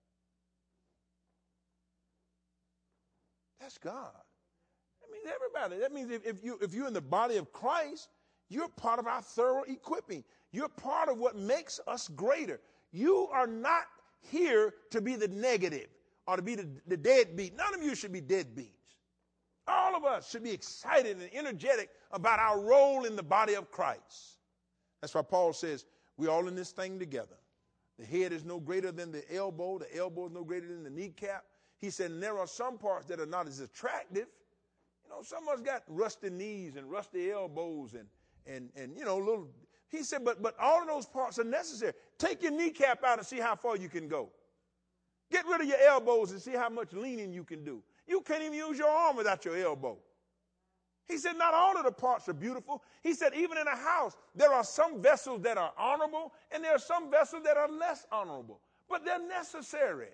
A: That's God. That means everybody. That means if you're in the body of Christ, you're part of our thorough equipping. You're part of what makes us greater. You are not here to be the negative or to be the deadbeat. None of you should be deadbeats. All of us should be excited and energetic about our role in the body of Christ. That's why Paul says we're all in this thing together. The head is no greater than the elbow is no greater than the kneecap. He said, and there are some parts that are not as attractive. You know, some of us got rusty knees and rusty elbows and you know, little. He said, but all of those parts are necessary. Take your kneecap out and see how far you can go. Get rid of your elbows and see how much leaning you can do. You can't even use your arm without your elbow. He said, not all of the parts are beautiful. He said, even in a house, there are some vessels that are honorable and there are some vessels that are less honorable. But they're necessary.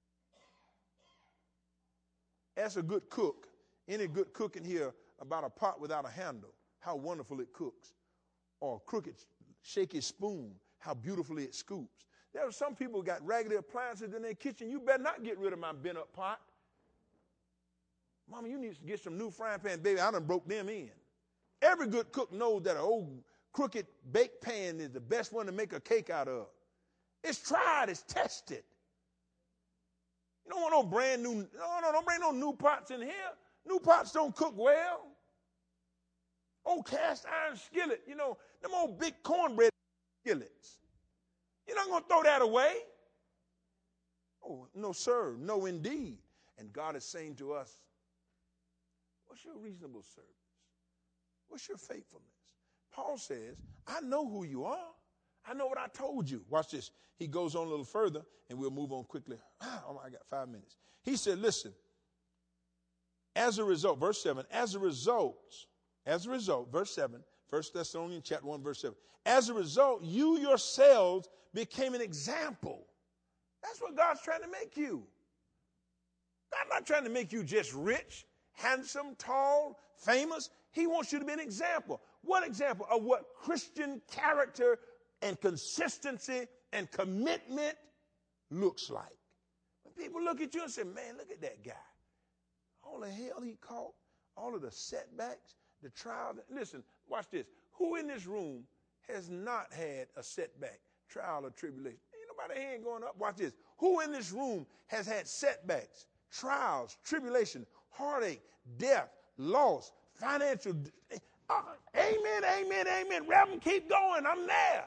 A: As a good cook, any good cook can hear about a pot without a handle, how wonderful it cooks. Or a crooked, shaky spoon, how beautifully it scoops. There are some people who got raggedy appliances in their kitchen. You better not get rid of my bent-up pot. Mama, you need to get some new frying pan. Baby, I done broke them in. Every good cook knows that an old crooked baked pan is the best one to make a cake out of. It's tried. It's tested. You don't want no brand new. No, don't bring no new pots in here. New pots don't cook well. Old cast iron skillet. You know, them old big cornbread skillets. You're not going to throw that away. Oh, no, sir. No, indeed. And God is saying to us, what's your reasonable service? What's your faithfulness? Paul says, I know who you are. I know what I told you. Watch this. He goes on a little further, and we'll move on quickly. Oh, I got 5 minutes. He said, listen, as a result, verse 7, as a result, verse 7, 1 Thessalonians chapter 1, verse 7. As a result, you yourselves became an example. That's what God's trying to make you. God's not trying to make you just rich, handsome, tall, famous. He wants you to be an example. What example? Of what Christian character and consistency and commitment looks like. When people look at you and say, man, look at that guy. All the hell he caught, all of the setbacks, the trials. Listen, watch this. Who in this room has not had a setback, trial, or tribulation? Ain't nobody hand going up. Watch this. Who in this room has had setbacks, trials, tribulation, heartache, death, loss, financial? Amen, amen, amen. Reverend, keep going. I'm there.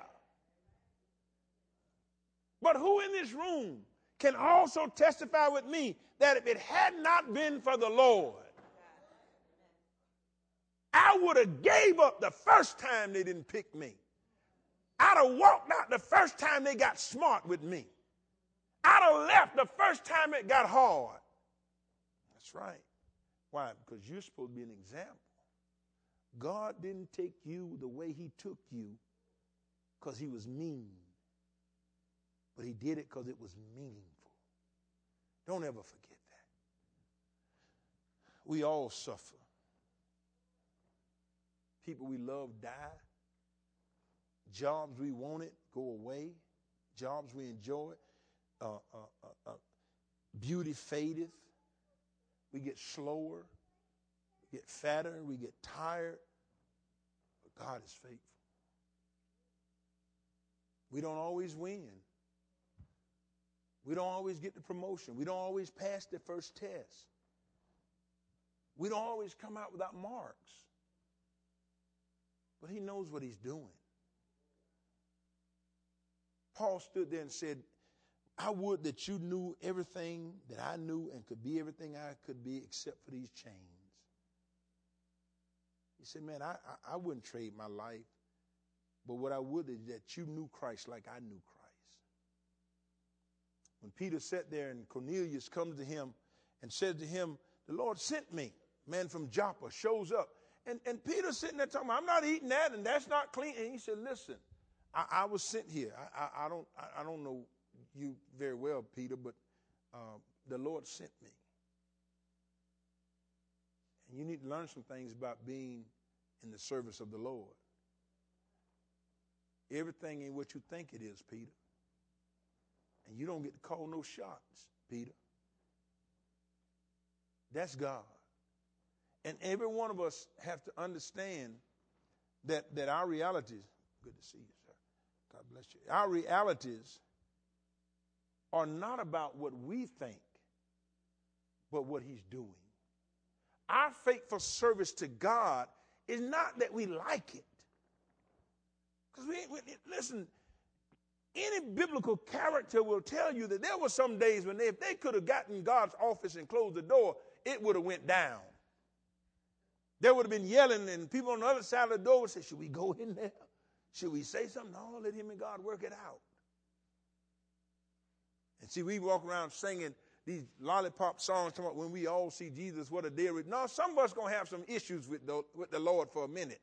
A: But who in this room can also testify with me that if it had not been for the Lord, I would have gave up the first time they didn't pick me. I'd have walked out the first time they got smart with me. I'd have left the first time it got hard. That's right. Why? Because you're supposed to be an example. God didn't take you the way he took you because he was mean. But he did it because it was meaningful. Don't ever forget that. We all suffer. People we love die. Jobs we wanted go away. Jobs we enjoy. Beauty fadeth. We get slower. We get fatter. We get tired. But God is faithful. We don't always win. We don't always get the promotion. We don't always pass the first test. We don't always come out without marks. But he knows what he's doing. Paul stood there and said, I would that you knew everything that I knew and could be everything I could be except for these chains. He said, man, I wouldn't trade my life. But what I would is that you knew Christ like I knew Christ. When Peter sat there and Cornelius comes to him and says to him, the Lord sent me. Man from Joppa shows up. And Peter's sitting there talking, I'm not eating that and that's not clean. And he said, listen, I was sent here. I don't know you very well, Peter, but the Lord sent me. And you need to learn some things about being in the service of the Lord. Everything ain't what you think it is, Peter. And you don't get to call no shots, Peter. That's God. And every one of us have to understand that our realities, good to see you, sir. God bless you. Our realities are not about what we think, but what he's doing. Our faithful service to God is not that we like it. Because listen, any biblical character will tell you that there were some days when if they could have gotten God's office and closed the door, it would have went down. There would have been yelling and people on the other side of the door would say, should we go in there? Should we say something? No, let him and God work it out. And see, we walk around singing these lollipop songs talking about when we all see Jesus, what a day. No, some of us going to have some issues with the Lord for a minute.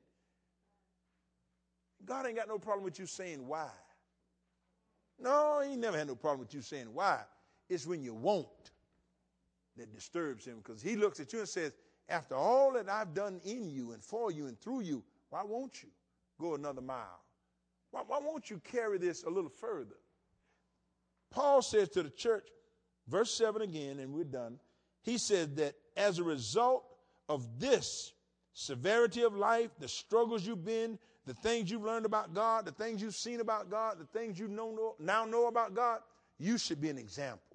A: God ain't got no problem with you saying why. No, he never had no problem with you saying why. It's when you won't that disturbs him, because he looks at you and says, after all that I've done in you and for you and through you, why won't you go another mile? Why won't you carry this a little further? Paul says to the church, verse 7 again, and we're done. He says that as a result of this severity of life, the struggles you've been, the things you've learned about God, the things you've seen about God, the things you now know about God, you should be an example.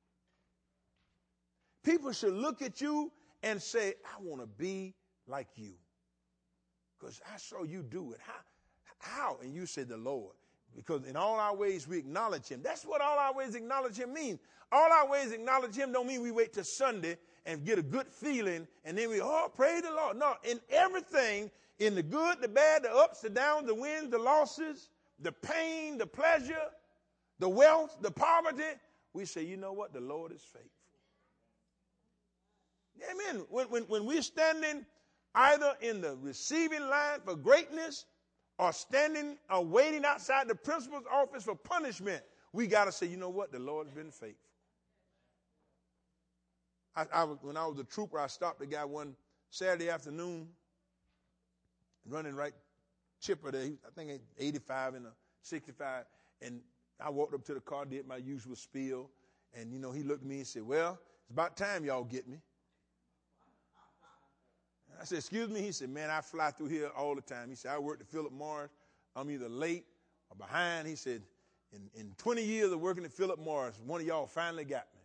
A: People should look at you and say, I want to be like you. Because I saw you do it. How? And you said the Lord. Because in all our ways we acknowledge him. That's what all our ways acknowledge him means. All our ways acknowledge him don't mean we wait till Sunday and get a good feeling and then we, praise the Lord. No, in everything, in the good, the bad, the ups, the downs, the wins, the losses, the pain, the pleasure, the wealth, the poverty, we say, you know what? The Lord is faithful. Amen. When we're standing either in the receiving line for greatness or standing or waiting outside the principal's office for punishment, we got to say, you know what? The Lord's been faithful. When I was a trooper, I stopped a guy one Saturday afternoon running right chipper there. I think 85 and a 65. And I walked up to the car, did my usual spiel. And, he looked at me and said, well, it's about time y'all get me. I said, excuse me? He said, man, I fly through here all the time. He said, I work at Philip Morris. I'm either late or behind. He said, in 20 years of working at Philip Morris, one of y'all finally got me.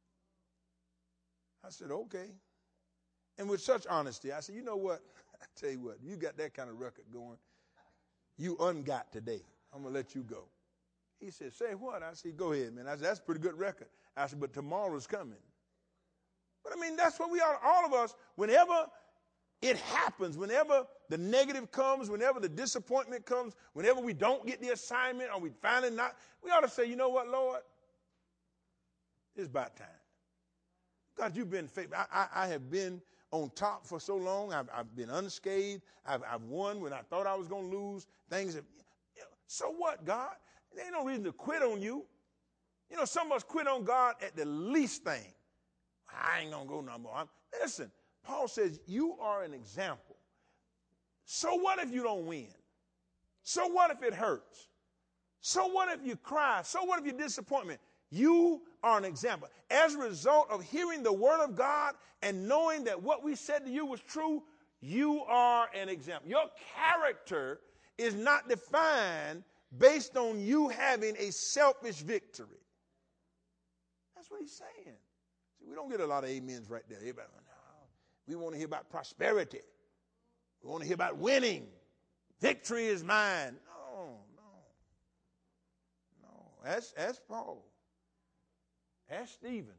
A: I said, okay. And with such honesty, I said, you know what? I tell you what, you got that kind of record going. You ungot today. I'm going to let you go. He said, say what? I said, go ahead, man. I said, that's a pretty good record. I said, but tomorrow's coming. But that's what we are, all of us, whenever it happens, whenever the negative comes, whenever the disappointment comes, whenever we don't get the assignment or we finally not, we ought to say, you know what, Lord? It's about time. God, you've been faithful. I have been on top for so long. I've been unscathed. I've won when I thought I was going to lose. So what, God? There ain't no reason to quit on you. You know, some of us quit on God at the least thing. I ain't going to go no more. Listen, Paul says you are an example. So what if you don't win? So what if it hurts? So what if you cry? So what if you're disappointment? You are an example. As a result of hearing the word of God and knowing that what we said to you was true, you are an example. Your character is not defined based on you having a selfish victory. That's what he's saying. See, we don't get a lot of amens right there. Everybody, no, we want to hear about prosperity. We want to hear about winning. Victory is mine. No. Ask Paul. Ask Stephen.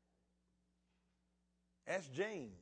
A: Ask James.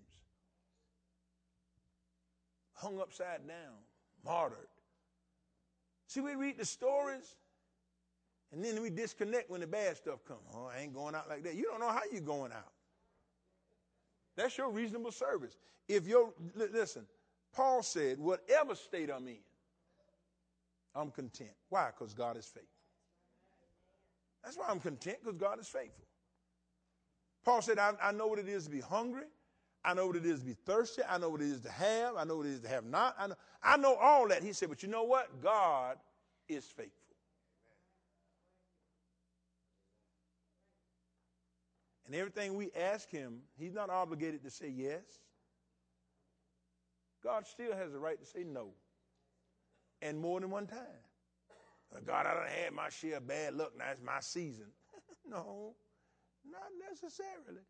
A: Hung upside down. Martyred. See, we read the stories, and then we disconnect when the bad stuff comes. Oh, I ain't going out like that. You don't know how you're going out. That's your reasonable service. Listen, Paul said, whatever state I'm in, I'm content. Why? Because God is faithful. That's why I'm content, because God is faithful. Paul said, I know what it is to be hungry. I know what it is to be thirsty. I know what it is to have. I know what it is to have not. I know all that. He said, but you know what? God is faithful. And everything we ask him, he's not obligated to say yes. God still has the right to say no. And more than one time. God, I done had my share of bad luck. Now it's my season. No, not necessarily.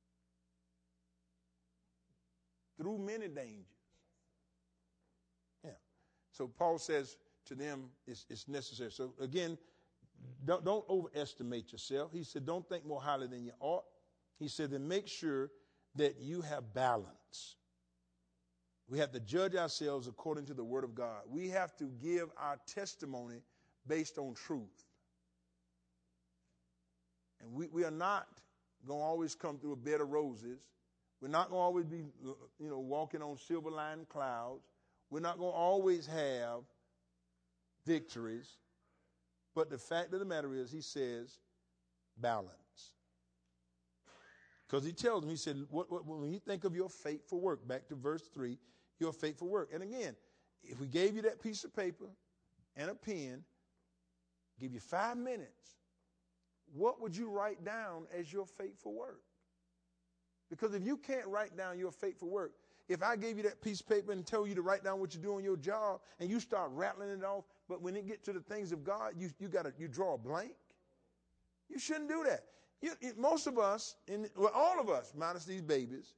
A: Through many dangers. Yeah. So Paul says to them, it's necessary. So again, don't overestimate yourself. He said, don't think more highly than you ought. He said, then make sure that you have balance. We have to judge ourselves according to the word of God. We have to give our testimony based on truth. And we are not going to always come through a bed of roses. We're not going to always be, walking on silver-lined clouds. We're not going to always have victories. But the fact of the matter is, he says, balance. Because he tells them, he said, when you think of your faithful work, back to verse 3, your faithful work. And again, if we gave you that piece of paper and a pen, give you 5 minutes, what would you write down as your faithful work? Because if you can't write down your faithful work, if I gave you that piece of paper and told you to write down what you do on your job and you start rattling it off, but when it gets to the things of God, you draw a blank. You shouldn't do that. Most of us, all of us, minus these babies,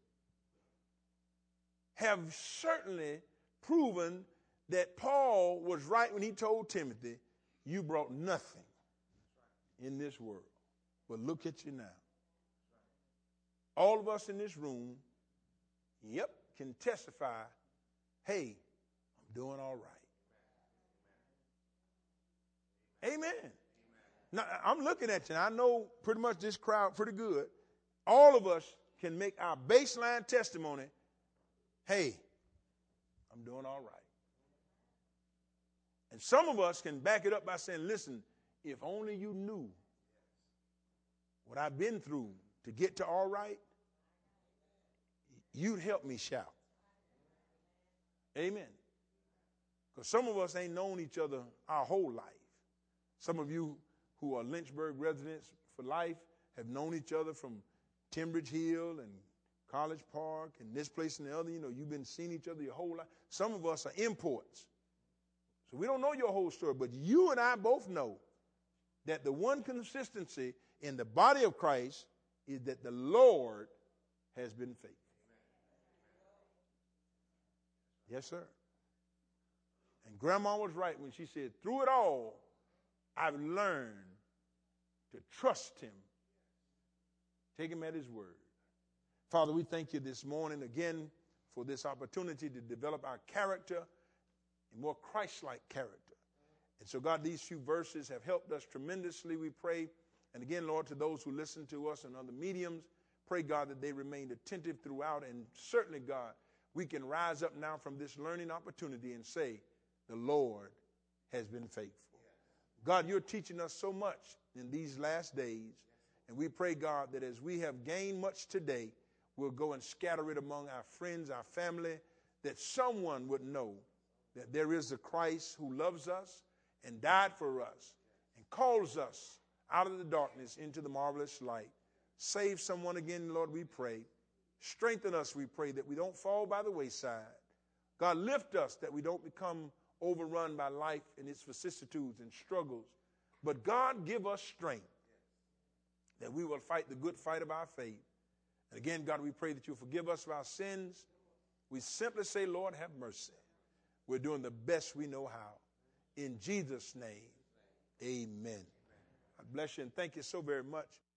A: have certainly proven that Paul was right when he told Timothy, you brought nothing in this world. But look at you now. All of us in this room, can testify, hey, I'm doing all right. Amen. Now, I'm looking at you, and I know pretty much this crowd pretty good. All of us can make our baseline testimony, hey, I'm doing all right. And some of us can back it up by saying, listen, if only you knew what I've been through to get to all right, you'd help me shout. Amen. Because some of us ain't known each other our whole life. Some of you who are Lynchburg residents for life have known each other from Timbridge Hill and College Park and this place and the other. You've been seeing each other your whole life. Some of us are imports. So we don't know your whole story, but you and I both know that the one consistency in the body of Christ is that the Lord has been faithful. Yes, sir. And Grandma was right when she said, through it all, I've learned to trust him. Take him at his word. Father, we thank you this morning again for this opportunity to develop our character, a more Christ-like character. And so, God, these few verses have helped us tremendously, we pray. And again, Lord, to those who listen to us on other mediums, pray, God, that they remain attentive throughout. And certainly, God, we can rise up now from this learning opportunity and say, the Lord has been faithful. God, you're teaching us so much in these last days. And we pray, God, that as we have gained much today, we'll go and scatter it among our friends, our family, that someone would know that there is a Christ who loves us and died for us and calls us out of the darkness into the marvelous light. Save someone again, Lord, we pray. Strengthen us, we pray, that we don't fall by the wayside. God, lift us that we don't become overrun by life and its vicissitudes and struggles. But God, give us strength that we will fight the good fight of our faith. And again, God, we pray that you'll forgive us of our sins. We simply say, Lord, have mercy. We're doing the best we know how. In Jesus' name, amen. God bless you and thank you so very much.